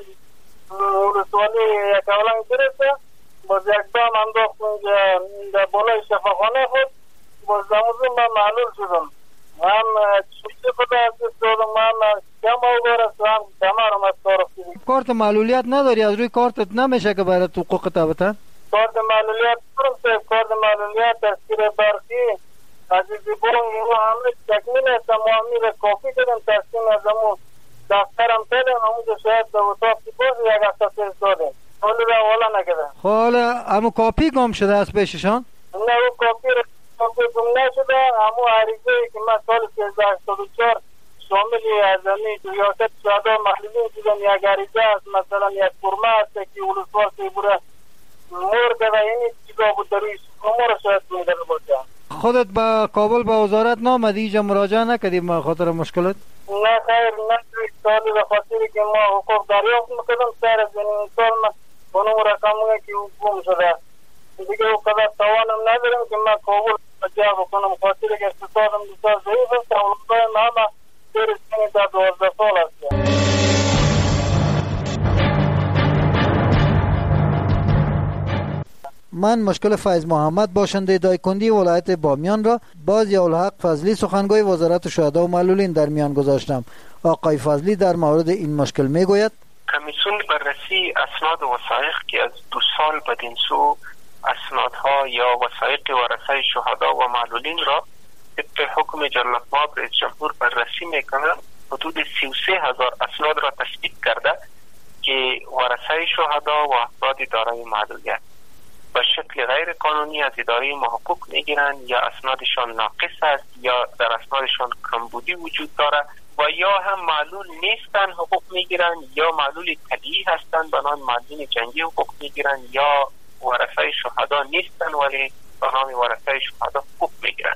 ولسوالی یک اولا گرفته، باز یک دام انداخت اونجا در بالای شفاخانه خود، باز دموزه من معلول شدم. هم چیزی خدا از دستادم، هم کم آگار است و هم کمارم از کار افتیدیم. کارت معلولیت نداری؟ از روی کارتت نمیشه که برای تو حقوق تابتن؟ کارت معلولیت دارم صاحب، کارت معلولیت تذکیر برقی عزیزی بونگ اینو همه تکمیل است، ما امیر کافی کردم تسکیم از همون دفترم تدم همونجا شاید به اتاق سپاس یک هفته پیش دادیم، حالی را حالا نکردم. خب حالا همون کاپی گم شده از پیششان؟ نه اون کاپی را کاپی گم نشده، همون عریضه که من سال سیزده هشتاد و چهار شاملی از همین ریاست شهدا محلی دیدم یک عریضه است، مثلا یک فرمه است که ولسوال که بوده مور که اینی چیزا بود درویش امور شاید میدر باشه. خودت با کابل با وزارت نامدی اینجا مراجعه نکردی به خاطر مشکلات؟ نه خیر، نه سالی به خاطری که ما حقوق دریافت میکردم سر از این سال ما کنم رقمونه که گم شده دیگه او قدر توانم ندارم که من کابل جا بکنم، خاطری که اقتصادم بسیار ضعیف است، اولوهای ما همه برسینی در دوازده سال است. من مشکل فیض محمد باشنده دایکندی ولایت بامیان را باز یا الحق فضلی سخنگوی وزارت شهدا و معلولین در میان گذاشتم. آقای فضلی در مورد این مشکل میگوید کمیسیون بررسی اسناد و وثایق که از دو سال بدین سو اسنادها یا وثایق ورثه شهدا و معلولین را طبق حکم جلالت مآب رئیس جمهور بررسی میکنند، حدود سی و سه هزار اسناد را تثبیت کرده که ورثه شهدا و افراد دارای معلولیت به شکل غیر قانونی از اداره ما حقوق میگیرند یا اسنادشان ناقص است یا در اسنادشان کمبودی وجود دارد و یا هم معلول نیستند حقوق میگیرند یا معلول طبیعی هستند به نام معلولین جنگی حقوق میگیرند یا ورثه شهدا نیستند ولی به نام ورثه شهدا حقوق میگیرند.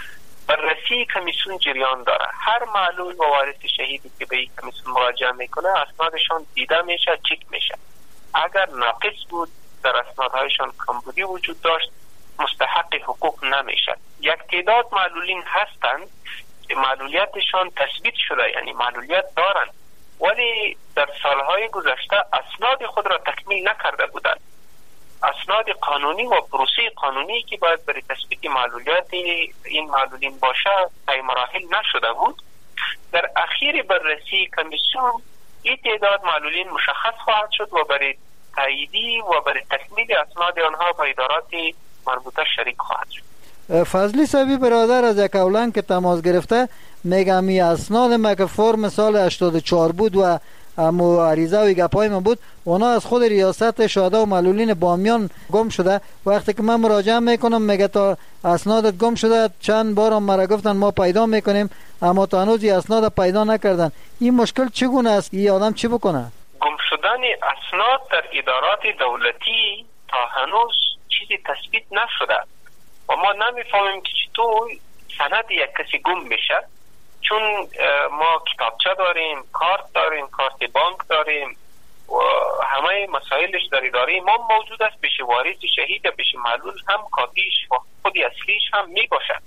بررسی کمیسیون جریان داره. هر معلول و وارث شهیدی که به این کمیسیون مراجعه میکنه اسنادشان دیده میشه، چک میشه. اگر ناقص بود در اسنادهایشان کمبودی وجود داشت مستحق حقوق نمیشد. یک تعداد معلولین هستند که معلولیتشان تثبیت شده، یعنی معلولیت دارند ولی در سالهای گذشته اسناد خود را تکمیل نکرده بودند. اسناد قانونی و پروسه قانونی که باید برای تثبیت معلولیت این معلولین باشه طی مراحل نشده بود. در اخیر بررسی کمیسیون این تعداد معلولین مشخص خواهد شد و برای تاییدی و برای تکمیل اسناد آنها با ادارات مربوطه شریک خواهد شد. فضلی صاحبی برادر از یک اولان که تماس گرفته میگم این اسناد ما که فرم سال هشتاد و چهار بود و امو عریضه و گپای من بود اونا از خود ریاست شهدا و معلولین بامیان گم شده. وقتی که من مراجعه میکنم میگه تا اسنادت گم شده، چند بار هم مرا گفتن ما پیدا میکنیم اما تا هنوز این اسناد پیدا نکردن. این مشکل چگونه است؟ این آدم چی بکنه؟ گم شدن اسناد در ادارات دولتی تا هنوز چیزی تثبیت نشده و ما نمیفهمیم که چطور سند یک کسی گم میشه، چون ما کتابچه داریم، کارت داریم، کارت بانک داریم و همه مسائلش در اداره ما موجود است. پیش وارث شهید یا پیش معلول هم کاپیش و خود اصلیش هم می باشد،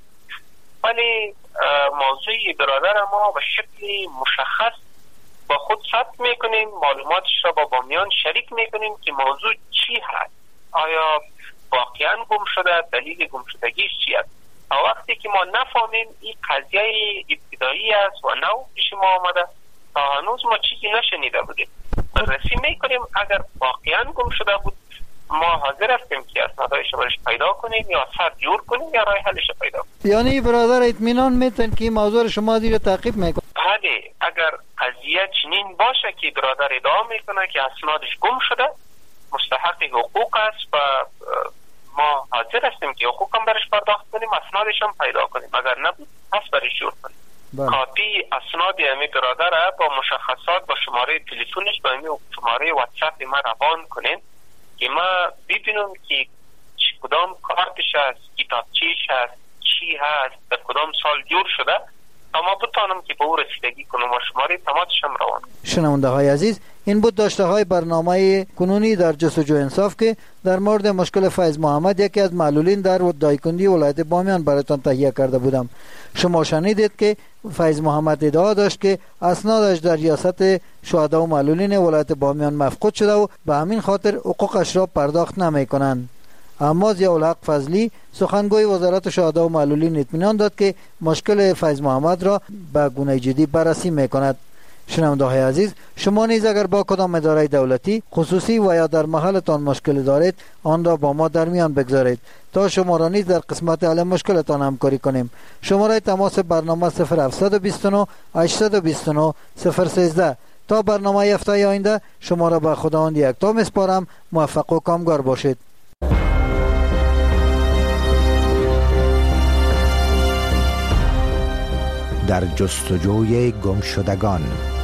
ولی موضوع برادر ما به شکلی مشخص با خود ثبت میکنیم، معلوماتش را با بامیان شریک میکنیم که موضوع چی هست، آیا واقعا گم شده، دلیل گم شدگیش چی است. وقتی که ما نفهمیم این قضیه ابتدایی است و نو پیش ما آمده، تا هنوز ما چیزی نشنیده بودیم. بررسی میکنیم اگر واقعا گم شده بود ما حاضر هستیم که اسنادهایش برش پیدا کنیم یا سر جور کنیم یا راه حلش پیدا کنیم. یعنی برادر اطمینان میتن که این موضوع شما دیگه تعقیب میکنه؟ بله، اگر قضیه چنین باشه که برادر ادعا میکنه که اسنادش گم شده، مستحق حقوق است و ما حاضر هستیم که حقوق هم برش پرداخت کنیم، اسنادش هم پیدا کنیم. اگر نبود پس برش جور کنیم. کاپی اسناد امی برادر با مشخصات با شماره تلفنش با امی شماره واتساپ ما روان کنین که ما ببینم که کدام کارتش هست، کتابچه‌اش هست، چی هست، در کدام سال جور شده، اما بتانم که به او رسیدگی کنم و شماره تماسش هم روان. شنونده های عزیز، این بود داشته های برنامه کنونی در جستجو انصاف که در مورد مشکل فیض محمد، یکی از معلولین در دایکندی ولایت بامیان، براتان تهیه کرده بودم. شما شنیدید که فیض محمد ادعا داشت که اسنادش در ریاست شهدا و معلولین ولایت بامیان مفقود شده و به همین خاطر حقوقش را پرداخت نمی کنند. اما ضیاءالحق فضلی سخنگوی وزارت شهدا و معلولین اطمینان داد که مشکل فیض محمد را به گونه جدی بررسی میکند. شنونده های عزیز، شما نیز اگر با کدام اداره دولتی، خصوصی و یا در محلتان مشکل دارید، آن را با ما در میان بگذارید تا شما را نیز در قسمت حل مشکلتان همکاری کنیم. شماره تماس برنامه صفر هفت دو نه هشت دو نه صفر یک سه. تا برنامه هفته آینده شما را به خداوند یکتا میسپارم. موفق و کامگار باشید. در جستجوی گمشدگان.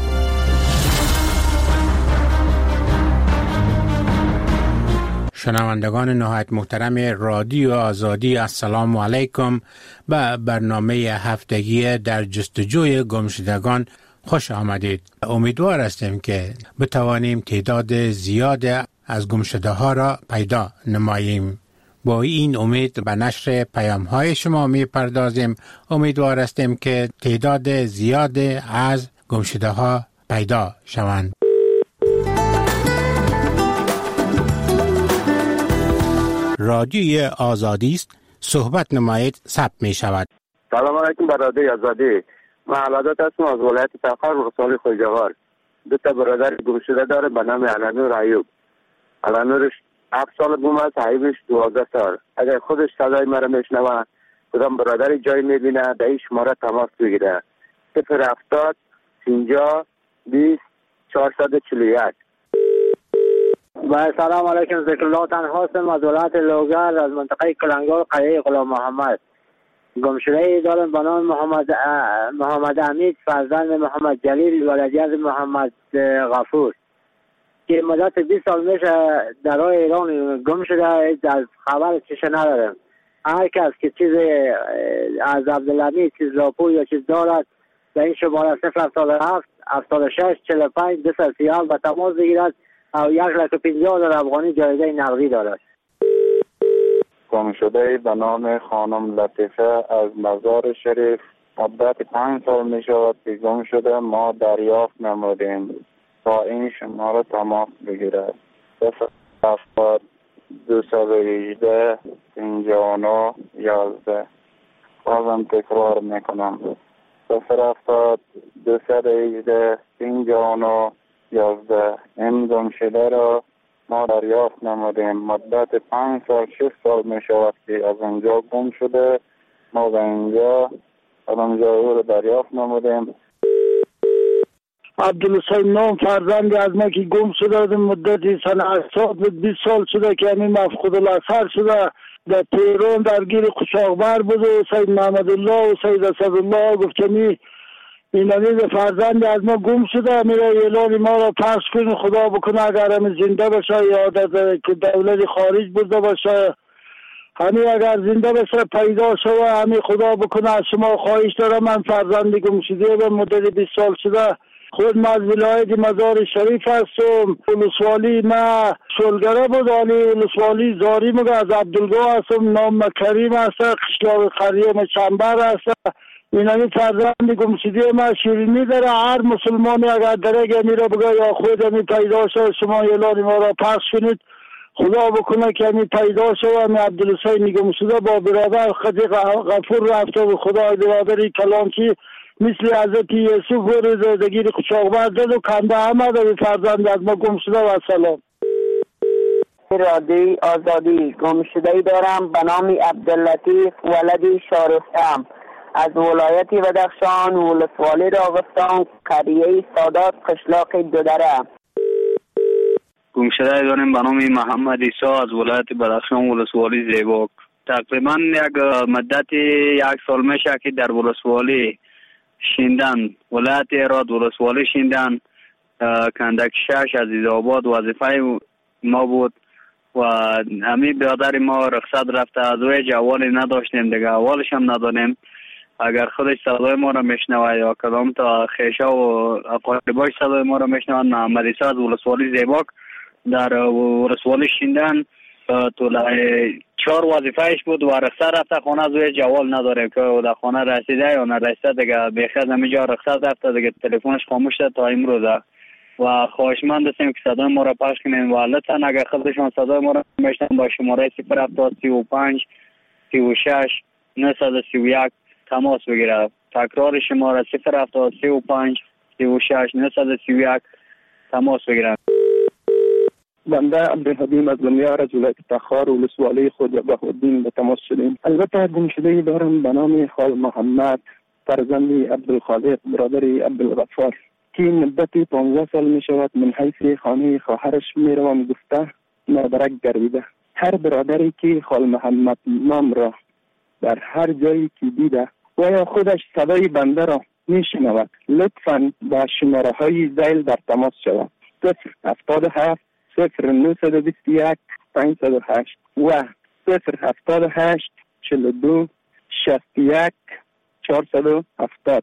شنوندگان نهایت محترم رادیو آزادی، السلام علیکم. به برنامه هفتگی در جستجوی گمشدگان خوش آمدید. امیدوار هستیم که بتوانیم تعداد زیاد از گمشده ها را پیدا نماییم. با این امید به نشر پیام های شما می پردازیم. امیدوار هستیم که تعداد زیاد از گمشده ها پیدا شوند. رادیوی آزادی است، صحبت نمایید ثبت می شود. سلام علیکم برادر آزادی. من علادت هستم از ولایت تخار ولسوالی خوجوار. دو تا برادر گمشده داره به نام علنور ایوب. علنورش هفت سال گم است، ایوبش دوازده سال. اگر خودش صدای مرا میشنوه، کدام برادری جای میبینه به این شماره تماس بگیره. صفر هفتاد پنجاه بیست چهارصد و چهل و یک. با سلام علیکم. ذکر الله تنها هستم از ولایت لوگر، از منطقه کلنگار قریه غلام محمد. گمشده دارم به نام محمد محمد حمید فرزند محمد جلیل ولدیت محمد غفور که مدت بیست سال میشه در راه ایران گم شده، از خبر چیش ندارم. هر کس که چیز از عبدالحمید چیز راپور یا چیز دارد به این شماره صفر هفتاد و هفت هفتاد و شش چهل و پنج دو صد و سی و هفت به تماس بگیرد او یک لک و پنجاه هزار افغانی جایزه نقدی دارد. گم شده به نام خانم لطیفه از مزار شریف مدت پنج سال می شود که گم شده، ما دریافت نمودیم. با این شماره تماس بگیرد. صفر هفتاد دو صد و هجده پنجاه و نه یازده. بازم تکرار میکنم. صفر هفتاد دو صد و هجده پنجاه و نه یازده. این گم شده را ما دریافت نمودیم. مدت پنج سال شش سال می شود که از اونجا گم شده. ما به اینجا از اونجا او را دریافت نمودیم. عبدالحسین نام فرزند از ما که گم شده در مدتی سن هشتاد بیست سال شده که همین مفقود الاثر شده. در تهران درگیر قشاقبر بود و سید محمد الله و سید اسدالله گفتنی این همین فرزند از ما گم شده. میره اعلان ما را پس کنی، خدا بکنه اگر همین زنده باشه یا در دولت خارج بوده باشه، همین اگر زنده باشه پیدا شده، همین خدا بکنه از شما خواهش دارم. من فرزند گم شده به مدت بیست سال شده. خود من از ولایت مزار شریف هستم. ولسوالی ما شلگره بود، ولی ولسوالی زاری مگه از عبدالگاه هستم. نام کریم هست، قشلاق قریم چنبر هست. این همی فرزند گمشده ما شیرینی داره. هر مسلمانی اگر درگه میره بگه یا خود همی پیدا شد، شما اعلان ما را پس کنید، خدا بکنه که همی پیدا شد. همی عبدالحسین گمشده با برادر خدی غفور رفته و خدا برادری کلانچی مثل حضرت یوسف و زدگیر قشاقبر داد و کنده آمد و فرزند از ما گم شده. و سلام. رادیوی آزادی. گمشده‌ای دارم به نام عبداللطیف ولد شارستم از ولایت بدخشان، ولسوالی راغستان، قریه سادات، قشلاق دودره. گمشده‌ای دارم به نام محمد عیسی از ولایت بدخشان، ولسوالی زیباک. تقریبا یک مدت یک سال میشه که در ولسوالی شیندن، ولایت هرات ولسوالی شیندن، کندک شش عزیز آباد وظیفه ما بود و همین برادر ما رخصت رفته، از وی احوالی نداشتیم دیگه، احوالش هم ندانیم. اگر خودش صدای ما را میشنوه یا کدام تا خیشه و اقارباش صدای ما را میشنوه، محمد عیسی از ولسوالی زیباک در ولسوالی شیندن طول چهار وظیفهش بود و رخصت رفته خانه، از وی جوال نداریم که در خانه رسیده یا نرسیده دیگه. بخیر همینجا رخصت رفته دیگه، تلفنش خاموش شد تا امروز و خواهشمند هستیم که صدای ما را پخش کنین و لطفا اگر خودشان صدای ما را میشنون با شماره صفر هفتاد سی و پنج سی و شش نهصد و سی و یک تماس بگیره. تکرار شماره صفر هفتاد سی و پنج سی و شش نهصد و سی و یک تماس بگیره. بنده عبدالحدیم از بنیار از ولایت تخار ولسوالی خود بهاءالدین به تماس شدیم. البته گمشده‌ای دارم به نام خال محمد فرزند عبدالخالق برادر عبدالغفار که مدتی پانزده سال می شود من حیث خانه خواهرش می روم گفته نادرک گردیده. هر برادری که خال محمد نام را در هر جایی که دیده و یا خودش صدای بنده را می شنود لطفاً با شماره های ذیل در تماس شود: صفر هفتاد و هفت صفر نهصد و بیست و یک پانصد و هشت و صفر هفتاد و هشت چهل و دو شصت و یک چهارصد و هفتاد.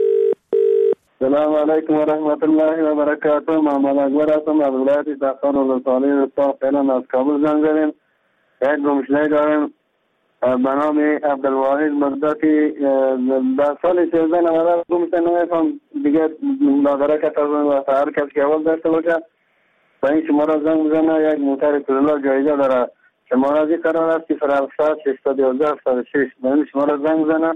سلام علیکم و رحمت الله و برکاته. محمد اکبر هستم از ولایت تخار ولسوالی رستا. فعلا از کابل زنگ زدیم. یک گمشده‌ای داریم به نام عبدالواحد مقدسی. در سال سیزده نوده گمشده نمیفهم دیگه مدارک تازن و هر کس که اول داشته باشه با این شماره زنگ بزنه. یک موتر کرولا جایزه داره. شماره ازی قرار است صفر هفتصد ششصد و یازده هفتاد و شش. با این شماره زنگ بزنه.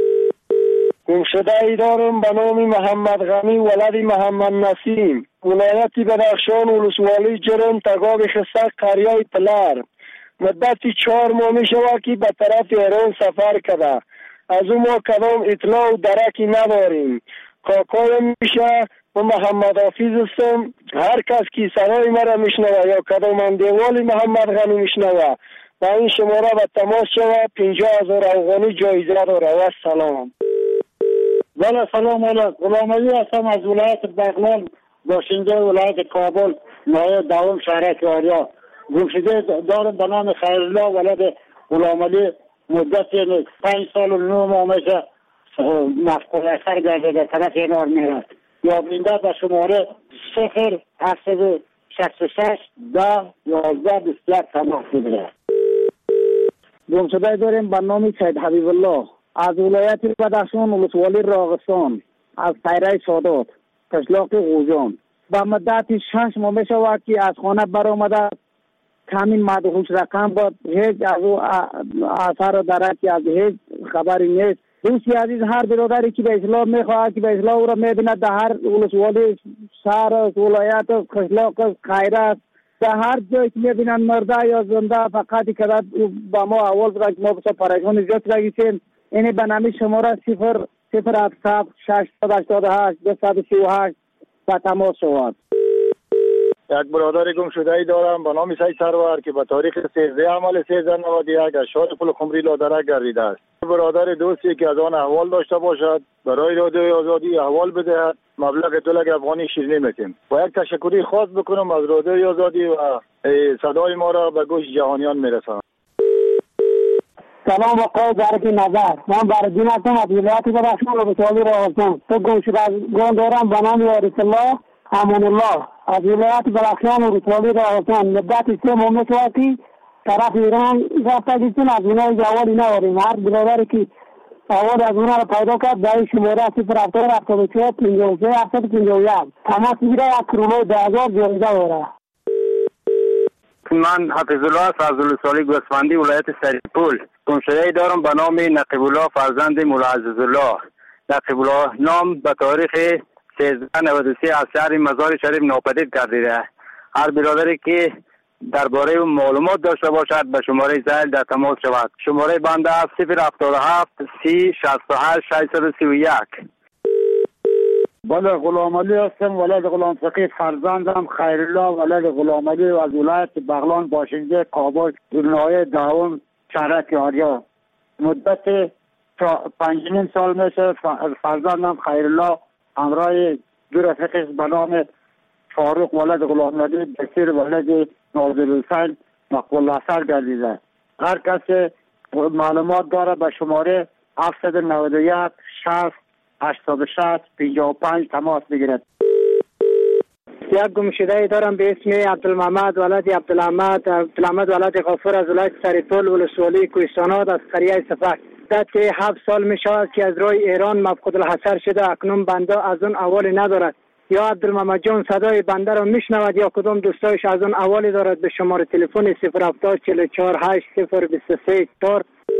گمشده‌ای دارم به نام محمد غنی ولد محمد نسیم، ولایت بدخشان، ولسوالی جرم، تگاب خستک، قریه پلر. مدتی چهار ماه می شود که به طرف ایران سفر کرده. از او ما کدام اطلاع و درکی نداریم. کاکایم میشه و محمد حافظ هستم. هر کس که صدای مرا میشنوه یا کدام اندیوال محمد غنی میشنوه با این شماره به تماس شود. پنجاه هزار افغانی جایزه داره. و سلام. بله سلام علیکم. غلام علی هستم از ولایت بغلان، باشنده ولایت کابل، نایب دوم شهرک آریا. گمشده دارم به نام خیرالله ولد غلام علی. مدت پنج سال و نه ماه میشه مفقود اثر گرده طرف اینار میرد. یا بینده به شماره صفر هفتصد شصت و شش ده یازده بیست و یک تماس بگیره. گمشده داریم به نام سید حبیب الله از ولایت بدخشان، ولسوالی راغستان، از پیره سادات، قشلاق غوجان. با مدت شش ماه می شود که از خانه برآمده. کامین مدهوش رقم بود. هیچ از او اثر درکی از هیچ خبری نیست. دوستی عزیز هر برادری که به اسلام میخواهد که به اسلام او را میبیند در هر ولسوالی شهر است، ولایت است، قشلاق است، خیره است، در هر جایی که میبینند مرده یا زنده فقط که با ما اول بوده که ما بسا پریشان زیاد رگیسیم. اینی به نامی شماره صفر صفر هفتصد ششصد و هشتاد و هشت دویست و سی و هشت به تماس شود. یک برادر گمشده‌ای دارم به نام سید سرور که به تاریخ سیزده عمل سیزده نود و یک از شهر پل خمری لادرک گردیده است. برادر دوستی که از آن احوال داشته باشد برای رادیوی آزادی احوال بدهد. مبلغ دو لک افغانی شیرینی میکنیم. و یک تشکری خاص بکنم از رادیوی آزادی و صدای ما را به گوش جهانیان میرسانم. سلام آقای درکی نظر. من بردین هستم از ولایت بدخشان و ولسوالی راغستان. تو گمشدگان دارم به نام یارس الله امان الله از ولایت بدخشان و ولسوالی راغستان. مدت سه ماه میشود که طرف ایران رفته گیستیم. از اونها جوالی نداریم. هر برادری که اول از اونها را پیدا کرد برای شماره صفر هفتاد هفتاد و چهار پنجاه و سه هفتاد و پنجاه و یک تماس بگیره. یک کرونای ده هزار جایزه داره. من حفظ الله از ولسوالی گوسفندی ولایت سریپول. گمشده‌ای دارم به نام نقیب الله فرزند مولا عزیزالله. نقیب الله نام به تاریخ سیزده نود و سه از شهر مزار شریف ناپدید گردیده. هر برادری که درباره معلومات داشته باشد به شماره زیل در تماس شود. شماره بنده است صفر هفتاد و هفت سی شصت و هشت ششصد و سی و یک. بله، غلام علی هستم، ولد غلام فقیه فرزندم خیرالله ولد غلام علی و از ولایت بغلان باشنده کابل دنیای داون شهرک آریا. مدت پنج سال میشه فرزندم خیرالله همراه دو رفیقش به نام فاروق ولد غلام علی بشیر ولد ناظر حسین مقبول اثر گردیده. هر کسی معلومات داره به شماره هفتصد و نود و یک شصت هشتاد و شش پنجاه و پنج تماس بگیرد. یک گمشده دارم به اسم عبدالمحمد ولد عبدالحمد عبدالحمد ولد غفور از ولایت سریپول ولسوالی کوهستانات از قریه سفک. مدت هفت سال می شود که از رای ایران مفقود الحصر شده. اکنون بنده از اون اول ندارد. یا عبدالمحمد جان صدای بنده را میشنود یا کدام دوستایش از اون اولی دارد. به شماره تلفن صفر هفتاد چهل و چهار هشت صفر بیست و سه چهار.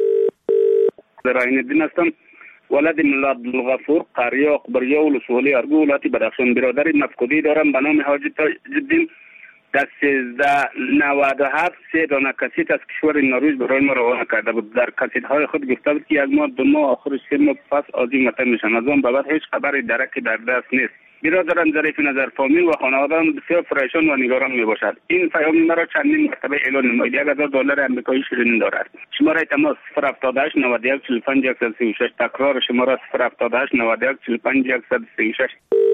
راین الدین هستم، ولد ملا عبدالغفور قریه اقبریه ولسوالی ارگو ولایت بدخشان. برادر مفقودی دارم به نام حاجی تاج‌الدین. در سیزده نود و هفت سه دانه کسیت از کشور نروژ برای ما روانه کرده بود. در کسیت های خود گفته بود که یک ماه دو ماه آخر سه ماه پس از این وطن میشن. از آن بعد هیچ خبری درکی در دست نیست. برادرم ظریف نظر فامیل و خانواده‌ام بسیار پریشان و نگران میباشد. این پیام مرا چندین مرتبه اعلان نماید. یک هزار دلار آمریکایی شیرین دارد. شماره تماس صفر هفتاد و هشت نود و یک چهل و پنج صد و سی و شش. تکرار شماره صفر هفتاد و هشت نود و یک چهل و پنج صد و سی و شش.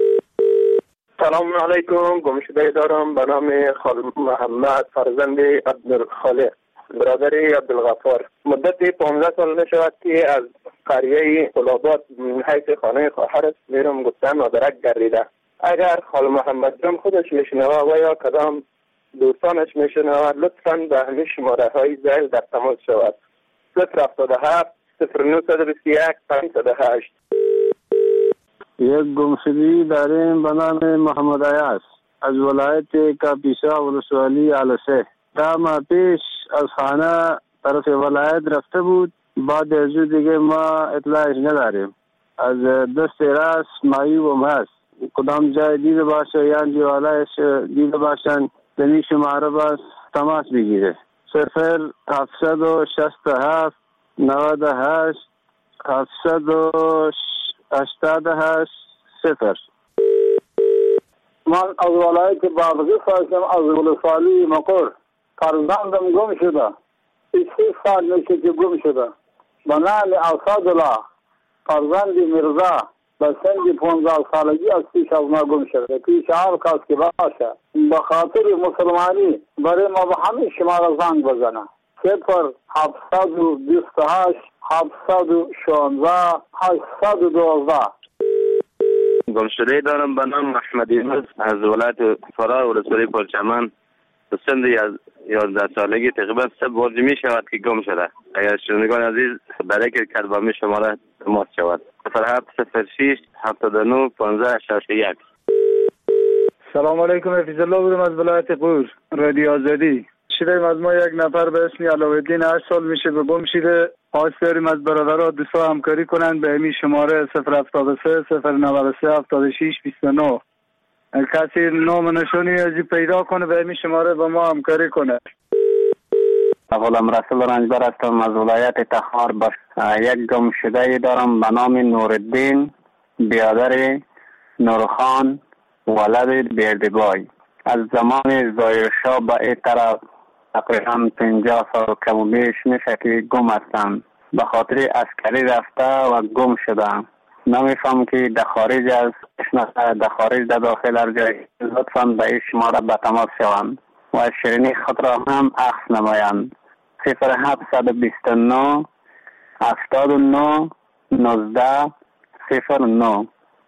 سلام علیکم. گمشده دارم به نام خال محمد فرزند عبدالخالق برادر عبدالغفار. مدت پانزده سال می شود که از قریه قلابات حیث خانه خواهرش میرم گفتن نادرک گردیده. اگر خال محمد جان خودش میشنوه و یا کدام دوستانش میشنوه لطفاً به همین شماره های زیل در تماس شود. صفر هفتاد و هفت صفر نهصد و بیست و یک پانصد و هشت. یک گمشدگی داریم به نام محمد عیاض از ولایت کاپیسا ولسوالی علسه. ده ماه پیش از خانه طرف ولایت رفته بود. بعد از دیگه ما اطلاعش نداریم. از دست راست معیوب هست. کدام جای دیده باشه یا دیوالایش دیده باشن دنی شماره باز تماس بگیره. صفر هفتصد و شصت و هفت نود و هشت هفتصد و هشتاد و هشت صفر. من از ولایت بابزی هستم، از ولسوالی مقر. فرزندم گم شده. سی سال میشه که گم شده. به نام اسدالله فرزند مرزا به سن پانزده سالگی از پیش از ما گم شده. پیش هر کس که باشه به خاطر مسلمانی برای ما به همین شماره زنگ بزنه. صفر هفتصد و بیست و هشت هفتصد و شانزده هشتصد و دوازده. گمشده دارم به نام احمد یونس از ولایت فرا ولسوالی پرچمن. به سن یازده سالگی تقریبا سه بازی می شود که گم شده. اگر شنوندگان عزیز برای که کلبامی شماره تماس شود. صفر هفت صفر شش هفتاد و نه پانزده شصت و یک. سلام علیکم. حفیظ الله بودم از ولایت قور رادیو آزادی. شدیم از ما یک نفر به اسم علاوالدین هشت سال میشه به گم شده. خواست داریم از برادرها دوستا همکاری کنند به همین شماره صفر هفتاد و سه صفر نود و سه هفتاد و شش بیست و نه. کسی نام نشانی ازی پیدا کنه به همین شماره با ما همکاری کنه. غلام رسول رنجبر هستم از ولایت تخار. باش یک گم شده دارم به نام نورالدین برادر نورخان ولد بیردبای. از زمان ظاهرشاه به این طرف تقریبا پنجاه سال کم و بیش میشه که گم هستم. به خاطر عسکری رفته و گم شدم. نمیفهم که در خارج از در خارج در داخل هر جای لطفا به این شماره به تماس شوند و از شیرینی خود را هم عکس نمایند. صفر هفتصد و بیست و نه هفتاد و نه نوزده صفر نه.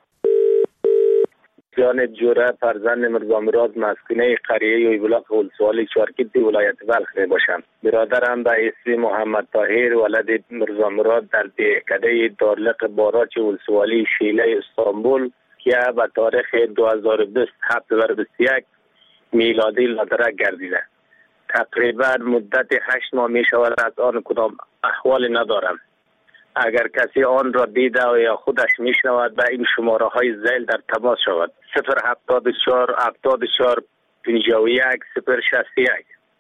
جان جوره فرزند مرزا مراد مسکونه قریه ویبلاق ولسوالی چارکیت ولایت بلخ می باشم. برادرم به اسم محمد طاهر ولد مرزا مراد در دهکده دارلق باراچ ولسوالی شیله استانبول که به تاریخ دو هزار و بیست هفتاد و بیست و یک میلادی لادرک گردیده. تقریبا مدت هشت ماه می شود از آن کدام احوال ندارم. اگر کسی آن را دیده و یا خودش میشنود به این شماره های زیل در تماس شود. صفر هفتاد و چهار هفتاد و چهار پنجاه و یک صفر شصت و یک.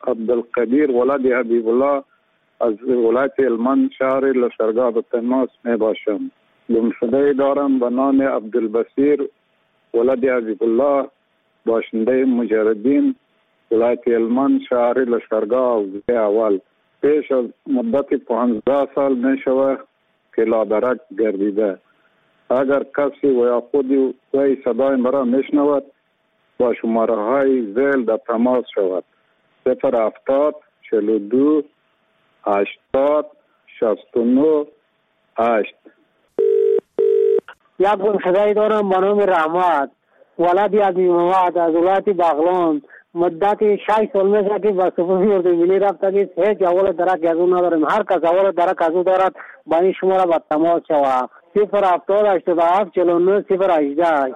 عبدالقدیر ولد حبیب الله از ولایت هلمند شهر لشکرگاه به تماس می باشم. گمشده دارم به نام عبدالبصیر ولد حبیب الله باشنده مجردین ولایت هلمند شهر لشکرگاه حوزه اول. پیش از مدت پانزده سال می شود که لادرک گردیده. اگر کسی و یا خودی وی صدای مرا میشنود با شماره های زیل در تماس شود. صفر هفتاد چهل و دو هشتاد شصت و نه هشت. یک گمشده دارم به نام رحمت ولد عظیم محمد از ولایت بغلان. مدت شش سال میشه که به سپاهی اردوی ملی رفته نیست. هیچ اول درک از او نداریم. هر کس اول درک از او دارد با این شماره به تماس شود. صفر هفتاد هشتاد و هفت چهل و نه صفر هجده.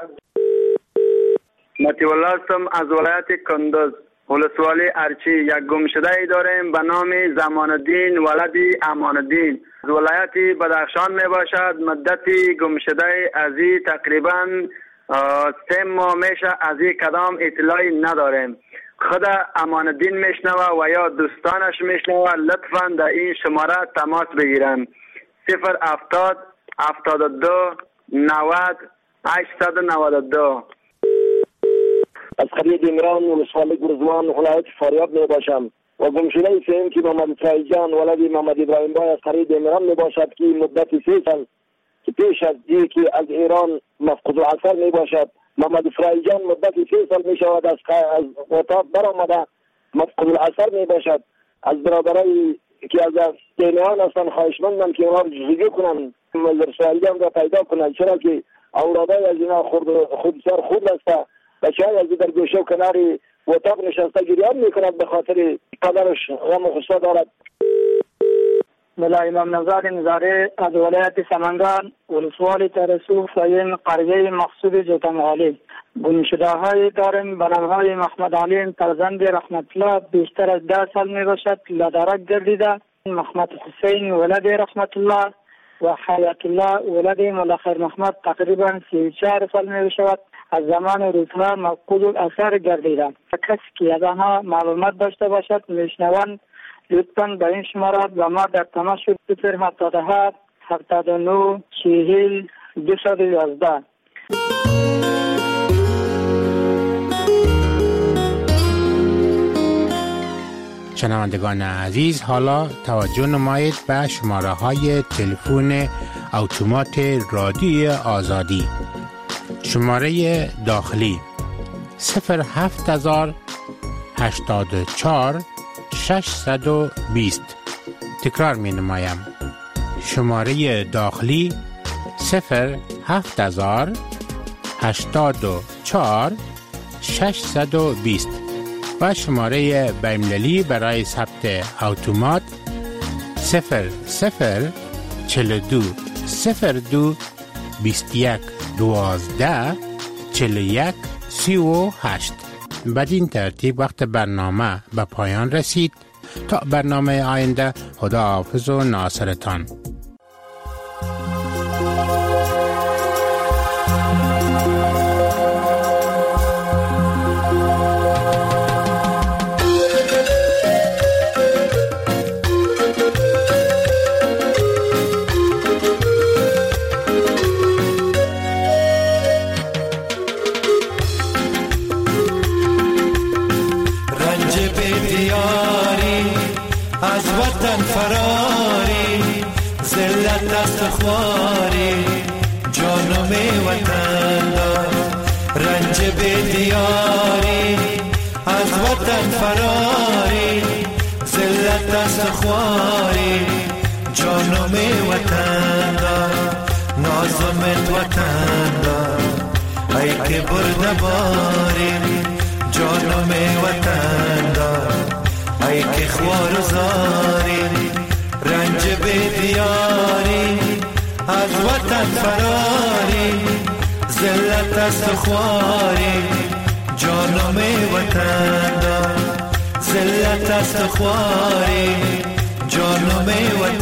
مطیع الله هستم از ولایت کندز ولسوالی ارچی. یک گمشده ای داریم به نام زمان الدین ولدی امان الدین از ولایت بدخشان می باشد. مدت گمشده ازی تقریبا سه ماه میشه. از این کدام اطلاعی نداریم. خود امان الدین میشنوه و یا دوستانش میشنوه لطفا در این شماره تماس بگیرن. صفر هفتاد هفتاد و دو نود هشتصد و نود و دو. از قریه دیمران ولسوالی گرزوان ولایت فاریاب می باشم و گمشده ای سیم که محمد اسرائیل جان ولد محمد ابراهیم بای از قریه دیمران می باشد که مدت سه سال که پیش از دی که از ایران مفقود العصر می باشد. محمد اسرائیل جان مدت سه سال می شود از از وطاب برآمده مفقود العصر می باشد. از برادرای که از دینیان هستن خواهشمندم که اونا رجوع کنن محمد اسرائیل جان را پیدا کنن، چرا که اولادای از اینا خود خود سر خود است. بچه های از در گوشه و کناری وطاق نشسته گریان میکند به خاطر قدرش غم و غصه دارد. ملا امام نزار نزاره از ولایت سمنگان ولسوالی ترسوخ سایم قریه مقصود جوتمغالی. گمشده های داریم به نام های محمد علیم فرزند رحمت الله بیشتر از ده سال می باشد لادرک گردیده. محمد حسین ولد رحمت الله و حیات الله ولد مولا خیر محمد تقریبا سی و چهار سال می باشد. از زمان روزها مفقود الاثر گردیدند. کسی که از آنها معلومات داشته باشد میشنوند لطفاً به این شمارات و ما در تماس شد. صفر هفتاد و هفت هفتاد و نه چهل دویست و یازده. شنوندگان عزیز، حالا توجه نمایید به شماره های تلفن اتومات رادیو آزادی. شماره داخلی صفر هفت هزار هشتاد و چهار ششصد و بیست. تکرار می نمایم. شماره داخلی صفر هفت هزار هشتاد و چهار ششصد و بیست و شماره بین‌المللی برای ثبت اتومات صفر صفر چهل و دو صفر دو بیست و یک دوازده چهل و یک سی و هشت. بدین ترتیب وقت برنامه به پایان رسید. تا برنامه آینده، خدا حافظ و ناصرتان. فراری ذلت دست خواری جانم وطن دار رنج به دیاری از وطن فراری ذلت دست خواری جانم وطن دار نازمت وطن دار ای که برده باری جانم وطن دار ای که خوار زاری رنج به دیاری از وطن فراری ذلت است خواری جانم وطن دار ذلت است خواری جانم وطن